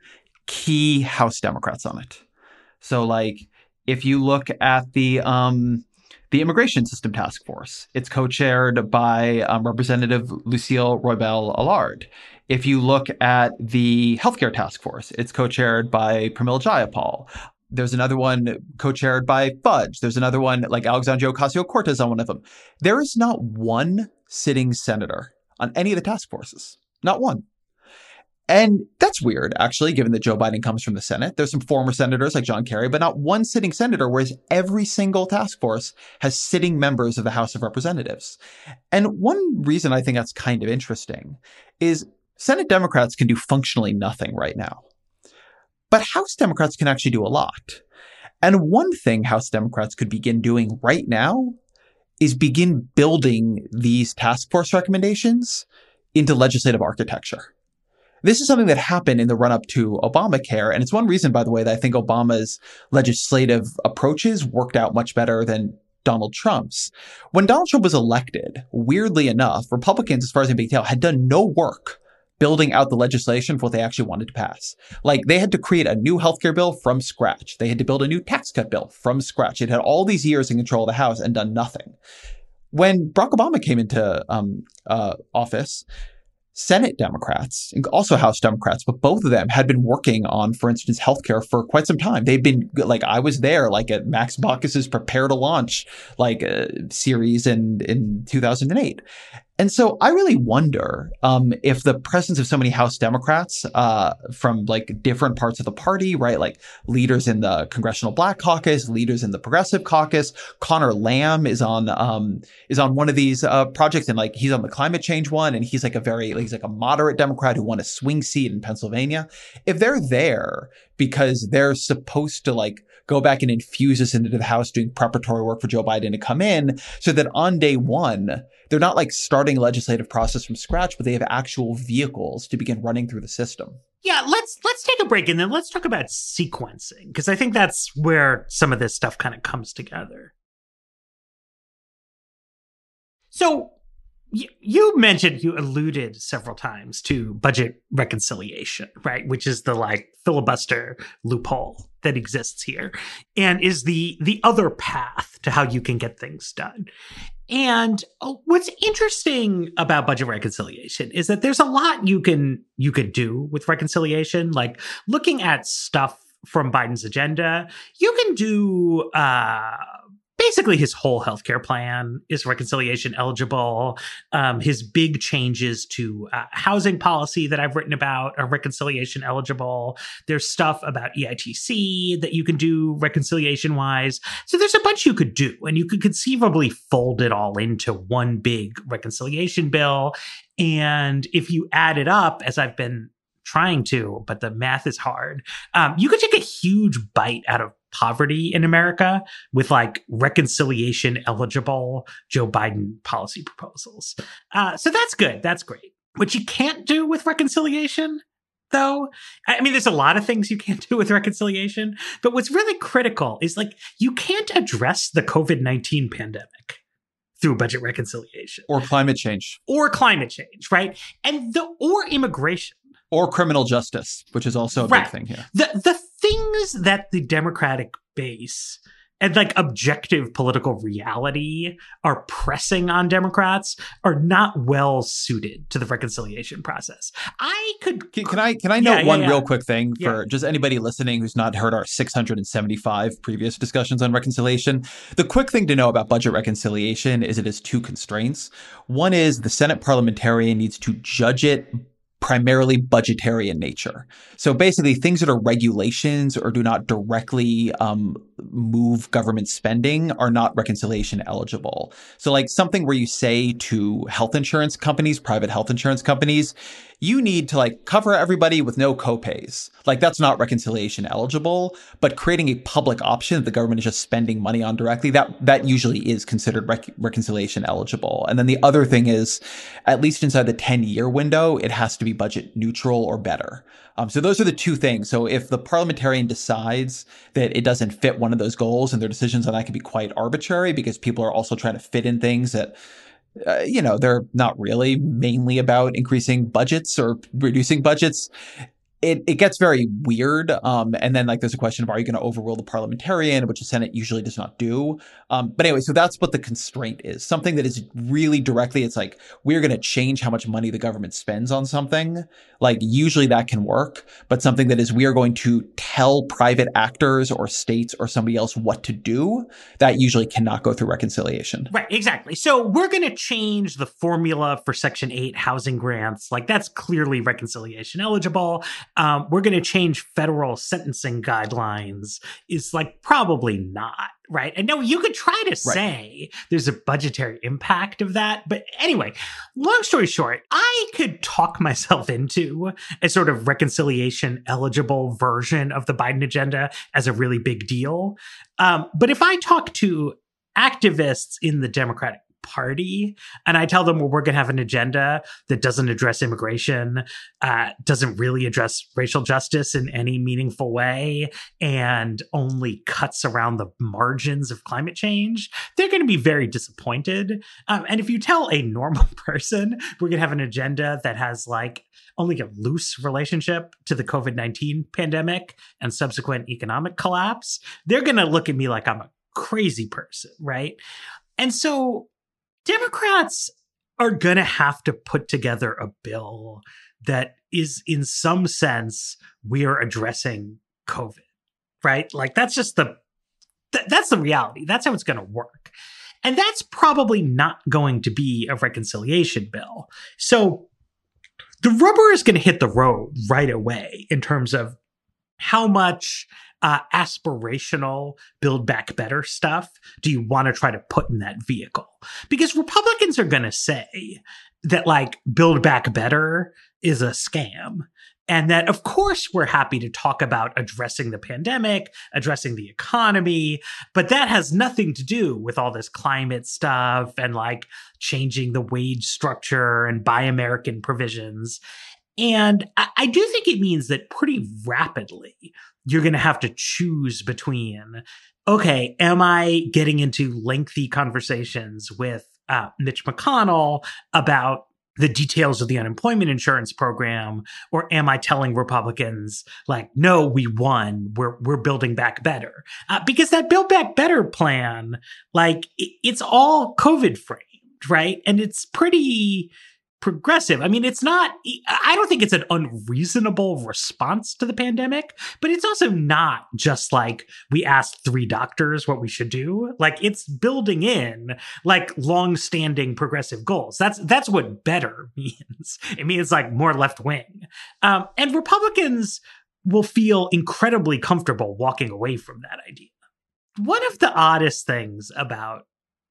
key House Democrats on it. So like if you look at the um, the Immigration System Task Force, it's co-chaired by um, Representative Lucille Roybal Allard. If you look at the Healthcare Task Force, it's co-chaired by Pramila Jayapal. There's another one co-chaired by Fudge. There's another one like Alexandria Ocasio-Cortez on one of them. There is not one sitting senator on any of the task forces. Not one. And that's weird, actually, given that Joe Biden comes from the Senate. There's some former senators like John Kerry, but not one sitting senator, whereas every single task force has sitting members of the House of Representatives. And one reason I think that's kind of interesting is Senate Democrats can do functionally nothing right now. But House Democrats can actually do a lot. And one thing House Democrats could begin doing right now is begin building these task force recommendations into legislative architecture. This is something that happened in the run-up to Obamacare. And it's one reason, by the way, that I think Obama's legislative approaches worked out much better than Donald Trump's. When Donald Trump was elected, weirdly enough, Republicans, as far as I can tell, had done no work building out the legislation for what they actually wanted to pass. Like, they had to create a new healthcare bill from scratch. They had to build a new tax cut bill from scratch. It had all these years in control of the House and done nothing. When Barack Obama came into um, uh, office, Senate Democrats, and also House Democrats, but both of them had been working on, for instance, healthcare for quite some time. They've been, like, I was there, like, at Max Baucus's Prepare to Launch, like, uh, series in, in two thousand eight. And so I really wonder um, if the presence of so many House Democrats uh, from like different parts of the party, right, like leaders in the Congressional Black Caucus, leaders in the Progressive Caucus, Connor Lamb is on um, is on one of these uh, projects, and like he's on the climate change one, and he's like a very like, he's like a moderate Democrat who won a swing seat in Pennsylvania. If they're there because they're supposed to like go back and infuse us into the House doing preparatory work for Joe Biden to come in, so that on day one, they're not like starting a legislative process from scratch, but they have actual vehicles to begin running through the system. Yeah, let's let's take a break and then let's talk about sequencing, because I think that's where some of this stuff kind of comes together. So you, you mentioned, you alluded several times to budget reconciliation, right? Which is the like filibuster loophole that exists here and is the the other path to how you can get things done. And what's interesting about budget reconciliation is that there's a lot you can you could do with reconciliation, like looking at stuff from Biden's agenda. You can do uh, basically his whole healthcare plan is reconciliation eligible. Um, his big changes to uh, housing policy that I've written about are reconciliation eligible. There's stuff about E I T C that you can do reconciliation wise. So there's a bunch you could do, and you could conceivably fold it all into one big reconciliation bill. And if you add it up, as I've been trying to, but the math is hard, um, you could take a huge bite out of poverty in America with like reconciliation eligible Joe Biden policy proposals. Uh, so that's good. That's great. What you can't do with reconciliation, though, I mean, there's a lot of things you can't do with reconciliation, but what's really critical is like you can't address the covid nineteen pandemic through budget reconciliation. Or climate change. Or climate change, right? And the or immigration. Or criminal justice, which is also a right. big thing here. The the things that the Democratic base and like objective political reality are pressing on Democrats are not well suited to the reconciliation process. I could Can, can I can I note yeah, yeah, one yeah. real quick thing for yeah. just anybody listening who's not heard our six hundred seventy-five previous discussions on reconciliation? The quick thing to know about budget reconciliation is it has two constraints. One is the Senate parliamentarian needs to judge it primarily budgetary in nature. So basically things that are regulations or do not directly um, move government spending are not reconciliation eligible. So like something where you say to health insurance companies, private health insurance companies, you need to like cover everybody with no copays. Like that's not reconciliation eligible, but creating a public option that the government is just spending money on directly, that that usually is considered rec- reconciliation eligible. And then the other thing is, at least inside the ten-year window, it has to be budget neutral or better. Um, so those are the two things. So if the parliamentarian decides that it doesn't fit one of those goals, and their decisions on that can be quite arbitrary because people are also trying to fit in things that Uh, you know, they're not really mainly about increasing budgets or reducing budgets. It it gets very weird. Um, and then like there's a question of, are you going to overrule the parliamentarian, which the Senate usually does not do. Um, but anyway, so that's what the constraint is. Something that is really directly, it's like, we're going to change how much money the government spends on something. Like usually that can work, but something that is, we are going to tell private actors or states or somebody else what to do, that usually cannot go through reconciliation. Right, exactly. So we're going to change the formula for Section eight housing grants. Like that's clearly reconciliation eligible. Um, we're going to change federal sentencing guidelines is like probably not, right? And no, you could try to say right. there's a budgetary impact of that. But anyway, long story short, I could talk myself into a sort of reconciliation eligible version of the Biden agenda as a really big deal. Um, but if I talk to activists in the Democratic Party and I tell them, well, we're going to have an agenda that doesn't address immigration, uh, doesn't really address racial justice in any meaningful way, and only cuts around the margins of climate change, they're going to be very disappointed. Um, and if you tell a normal person we're going to have an agenda that has like only a loose relationship to the covid nineteen pandemic and subsequent economic collapse, they're going to look at me like I'm a crazy person, right? And so Democrats are going to have to put together a bill that is, in some sense, we are addressing COVID, right? Like that's just the, th- that's the reality. That's how it's going to work. And that's probably not going to be a reconciliation bill. So the rubber is going to hit the road right away in terms of how much uh, aspirational Build Back Better stuff do you want to try to put in that vehicle? Because Republicans are going to say that, like, Build Back Better is a scam. And that, of course, we're happy to talk about addressing the pandemic, addressing the economy, but that has nothing to do with all this climate stuff and, like, changing the wage structure and Buy American provisions. And I, I do think it means that pretty rapidly you're going to have to choose between, okay, am I getting into lengthy conversations with uh, Mitch McConnell about the details of the unemployment insurance program, or am I telling Republicans, like, no, we won, we're we're building back better? Uh, because that Build Back Better plan, like, it, it's all COVID framed, right? And it's pretty progressive. I mean, it's not, I don't think it's an unreasonable response to the pandemic, but it's also not just like we asked three doctors what we should do. Like, it's building in, like, long-standing progressive goals. That's that's what better means. It means, like, more left wing. Um, and Republicans will feel incredibly comfortable walking away from that idea. One of the oddest things about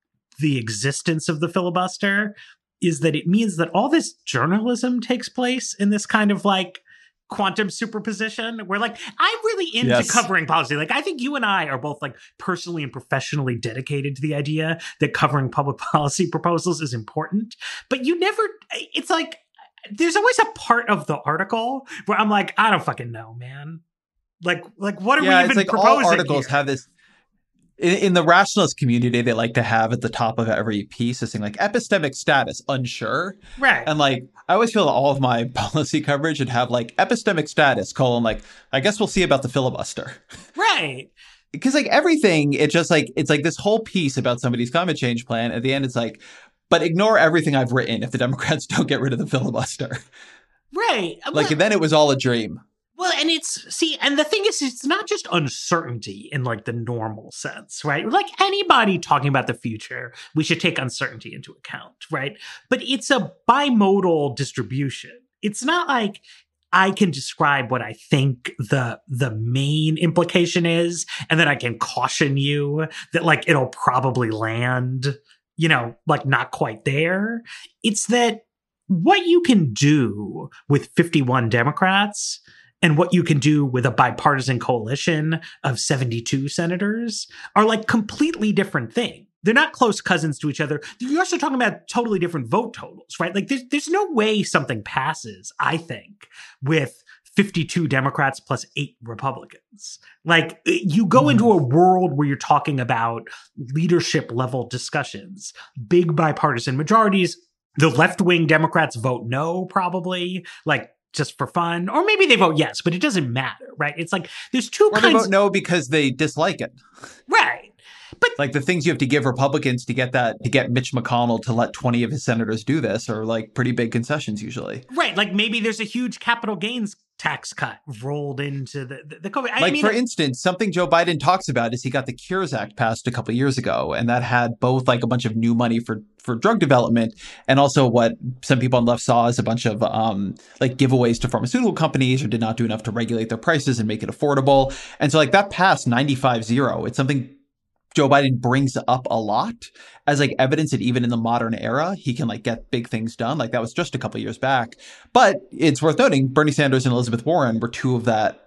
the existence of the filibuster is that it means that all this journalism takes place in this kind of, like, quantum superposition where, like, I'm really into yes. covering policy. Like, I think you and I are both, like, personally and professionally dedicated to the idea that covering public policy proposals is important. But you never, it's like, there's always a part of the article where I'm like, I don't fucking know, man. Like, like what are yeah, we even it's like proposing all articles here? have this. In, in the rationalist community, they like to have at the top of every piece this thing like epistemic status, unsure. Right. And, like, I always feel that all of my policy coverage would have, like, epistemic status, colon, like, I guess we'll see about the filibuster. Right. Because, like, everything, it just, like, it's like this whole piece about somebody's climate change plan. At the end, it's like, but ignore everything I've written if the Democrats don't get rid of the filibuster. Right. Like, well, and then it was all a dream. Well, and it's, see, and the thing is, it's not just uncertainty in, like, the normal sense, right? Like, anybody talking about the future, we should take uncertainty into account, right? But it's a bimodal distribution. It's not like I can describe what I think the the main implication is, and then I can caution you that, like, it'll probably land, you know, like, not quite there. It's that what you can do with fifty-one Democrats and what you can do with a bipartisan coalition of seventy-two senators are, like, completely different things. They're not close cousins to each other. You're also talking about totally different vote totals, right? Like, there's, there's no way something passes, I think, with fifty-two Democrats plus eight Republicans. Like, you go into a world where you're talking about leadership level discussions, big bipartisan majorities. The left-wing Democrats vote no, probably, like, just for fun, or maybe they vote yes, but it doesn't matter, right? It's like there's two or kinds. They vote no because they dislike it, right? But, like, the things you have to give Republicans to get that to get Mitch McConnell to let twenty of his senators do this are, like, pretty big concessions usually, right? Like, maybe there's a huge capital gains tax cut rolled into the the, the COVID. I like, mean, for instance, something Joe Biden talks about is he got the Cures Act passed a couple of years ago, and that had both, like, a bunch of new money for for drug development and also what some people on the left saw as a bunch of um like giveaways to pharmaceutical companies or did not do enough to regulate their prices and make it affordable. And so, like, that passed ninety-five zero. It's something Joe Biden brings up a lot as, like, evidence that even in the modern era, he can, like, get big things done. Like, that was just a couple of years back. But it's worth noting, Bernie Sanders and Elizabeth Warren were two of that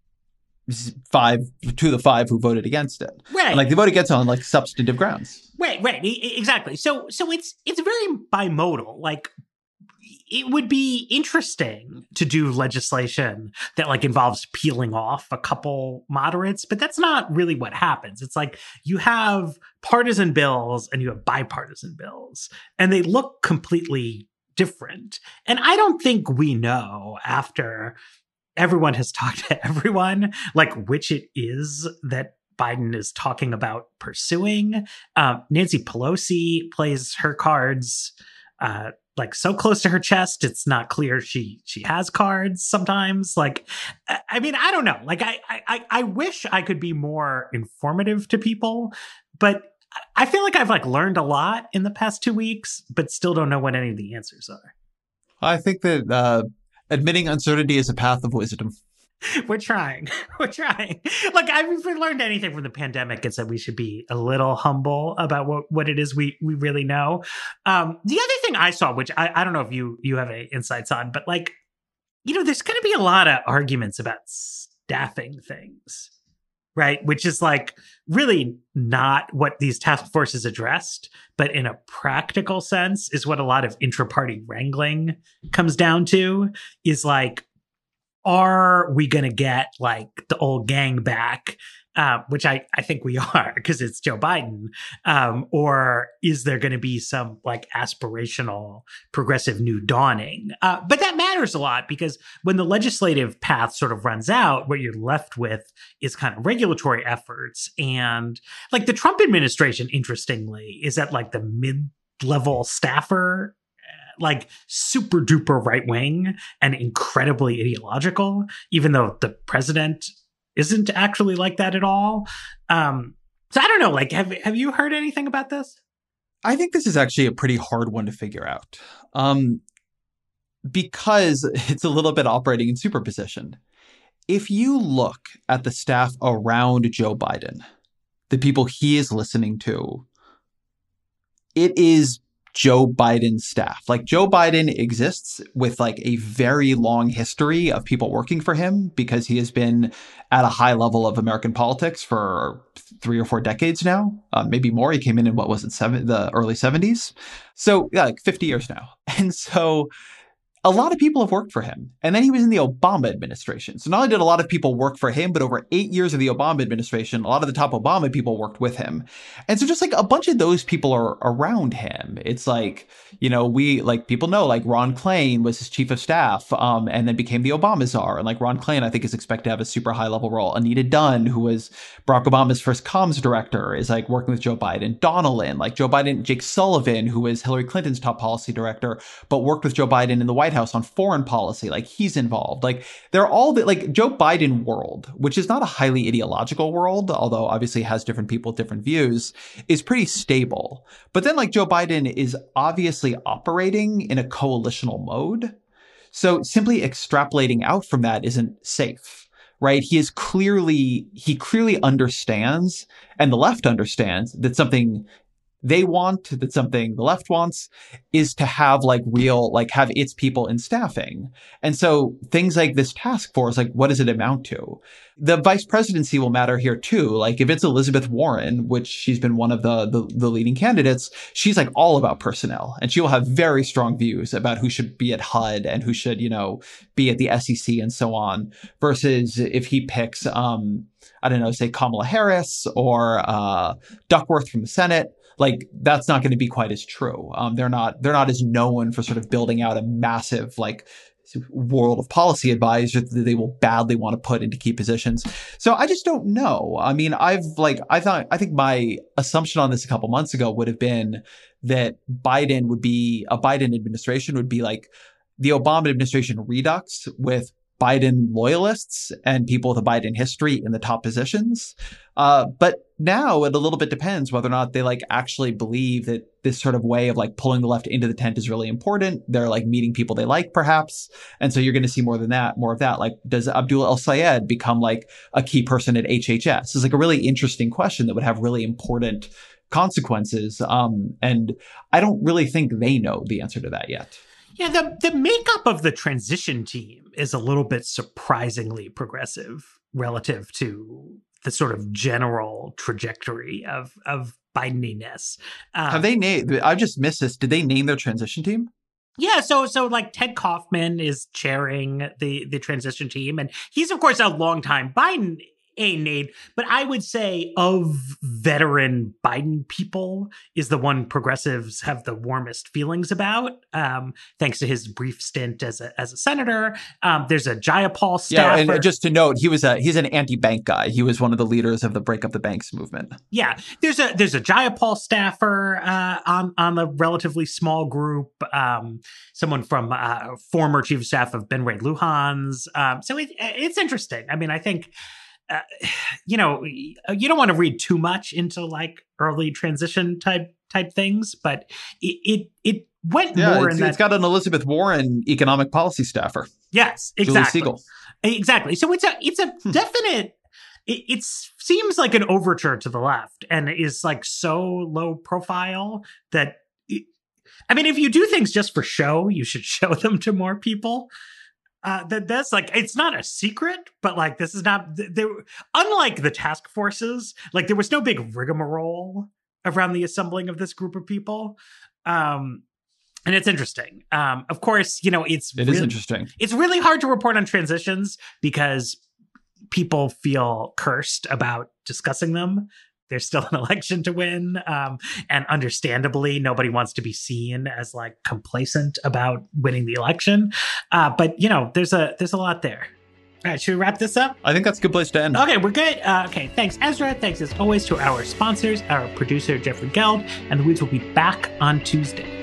five, two of the five who voted against it. Right. And, like, they voted against it on, like, substantive grounds. Right, right, e- exactly. So, so it's it's very bimodal. Like, it would be interesting to do legislation that, like, involves peeling off a couple moderates, but that's not really what happens. It's like you have partisan bills and you have bipartisan bills, and they look completely different. And I don't think we know, after everyone has talked to everyone, like, which it is that Biden is talking about pursuing. Uh, Nancy Pelosi plays her cards uh, like so close to her chest, it's not clear she she has cards sometimes. Like, I mean, I don't know. Like, I I I wish I could be more informative to people, but I feel like I've like learned a lot in the past two weeks, but still don't know what any of the answers are. I think that uh, admitting uncertainty is a path of wisdom. We're trying. We're trying. Like, if we learned anything from the pandemic, it's that we should be a little humble about what, what it is we, we really know. Um, the other thing I saw, which I, I don't know if you, you have any insights on, but like, you know, there's going to be a lot of arguments about staffing things, right? Which is like really not what these task forces addressed, but in a practical sense is what a lot of intra-party wrangling comes down to, is like, are we going to get like the old gang back, uh, which I, I think we are because it's Joe Biden, um, or is there going to be some like aspirational progressive new dawning? Uh, but that matters a lot because when the legislative path sort of runs out, what you're left with is kind of regulatory efforts. And like the Trump administration, interestingly, is at like the mid-level staffer, like super duper right wing and incredibly ideological, even though the president isn't actually like that at all. Um, so I don't know, like, have, have you heard anything about this? I think this is actually a pretty hard one to figure out, um, because it's a little bit operating in superposition. If you look at the staff around Joe Biden, the people he is listening to, it is Joe Biden's staff. Like, Joe Biden exists with like a very long history of people working for him because he has been at a high level of American politics for three or four decades now, uh, maybe more. He came in in what was it, seven, the early seventies. So yeah, like fifty years now. And so a lot of people have worked for him. And then he was in the Obama administration. So not only did a lot of people work for him, but over eight years of the Obama administration, a lot of the top Obama people worked with him. And so just like a bunch of those people are around him. It's like, you know, we like people know like Ron Klain was his chief of staff, um, and then became the Obama czar. And like Ron Klain, I think, is expected to have a super high level role. Anita Dunn, who was Barack Obama's first comms director, is like working with Joe Biden. Donilon, like Joe Biden, Jake Sullivan, who was Hillary Clinton's top policy director, but worked with Joe Biden in the White House on foreign policy, like he's involved. Like they're all the, like Joe Biden world, which is not a highly ideological world, although obviously has different people with different views, is pretty stable. But then like Joe Biden is obviously operating in a coalitional mode. So simply extrapolating out from that isn't safe, right? He is clearly, he clearly understands, and the left understands, that something they want, that something the left wants, is to have like real, like have its people in staffing. And so things like this task force, like what does it amount to? The vice presidency will matter here too. Like if it's Elizabeth Warren, which she's been one of the, the, the leading candidates, she's like all about personnel, and she will have very strong views about who should be at H U D and who should, you know, be at the S E C and so on, versus if he picks, um, I don't know, say Kamala Harris or uh, Duckworth from the Senate. Like that's not going to be quite as true. Um, they're not they're not as known for sort of building out a massive like world of policy advisors that they will badly want to put into key positions. So I just don't know. I mean, I've like I thought I think my assumption on this a couple months ago would have been that Biden would be a Biden administration would be like the Obama administration redux with Biden loyalists and people with a Biden history in the top positions. Uh, but now it a little bit depends whether or not they like actually believe that this sort of way of like pulling the left into the tent is really important. They're like meeting people they like, perhaps. And so you're going to see more than that, more of that. Like, does Abdul El-Sayed become like a key person at H H S? It's like a really interesting question that would have really important consequences. Um, and I don't really think they know the answer to that yet. Yeah, the, the makeup of the transition team is a little bit surprisingly progressive relative to the sort of general trajectory of, of Bideniness. Um, Have they named, I just missed this, did they name their transition team? Yeah, so so like Ted Kaufman is chairing the, the transition team, and he's, of course, a longtime Biden aide, but I would say of veteran Biden people is the one progressives have the warmest feelings about, um, thanks to his brief stint as a as a senator. Um, there's a Jayapal staffer. Yeah, and just to note, he was a he's an anti-bank guy. He was one of the leaders of the Break Up the Banks movement. Yeah, there's a there's a Jayapal staffer uh, on on the relatively small group. Um, someone from uh, former chief of staff of Ben Ray Lujan's. Um, so it, it's interesting. I mean, I think. uh, you know, you don't want to read too much into like early transition type type things, but it it, it went yeah, more it's, in that. It's got an Elizabeth Warren economic policy staffer. Yes, exactly. Julie Siegel. Exactly. So it's a it's a hmm. definite. It, it seems like an overture to the left, and is like so low profile that. It, I mean, if you do things just for show, you should show them to more people. Uh, that that's like, it's not a secret, but like, this is not, there. Unlike the task forces, like there was no big rigmarole around the assembling of this group of people. Um, and it's interesting. Um, of course, you know, it's it really, is interesting. It's really hard to report on transitions because people feel cursed about discussing them. There's still an election to win. Um, and understandably, nobody wants to be seen as like complacent about winning the election. Uh, but, you know, there's a there's a lot there. All right, should we wrap this up? I think that's a good place to end. Okay, we're good. Uh, okay, thanks, Ezra. Thanks, as always, to our sponsors, our producer, Jeffrey Geld. And the Weeds will be back on Tuesday.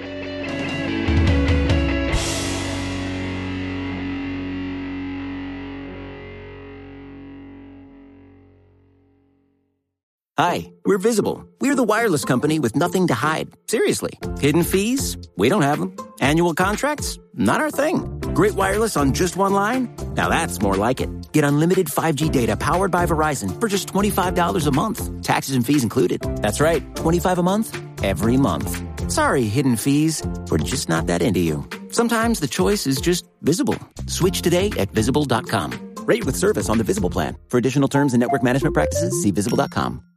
Hi, we're Visible. We're the wireless company with nothing to hide. Seriously. Hidden fees? We don't have them. Annual contracts? Not our thing. Great wireless on just one line? Now that's more like it. Get unlimited five G data powered by Verizon for just twenty-five dollars a month. Taxes and fees included. That's right, twenty-five dollars a month, every month. Sorry, hidden fees. We're just not that into you. Sometimes the choice is just Visible. Switch today at visible dot com. Rate with service on the Visible plan. For additional terms and network management practices, see visible dot com.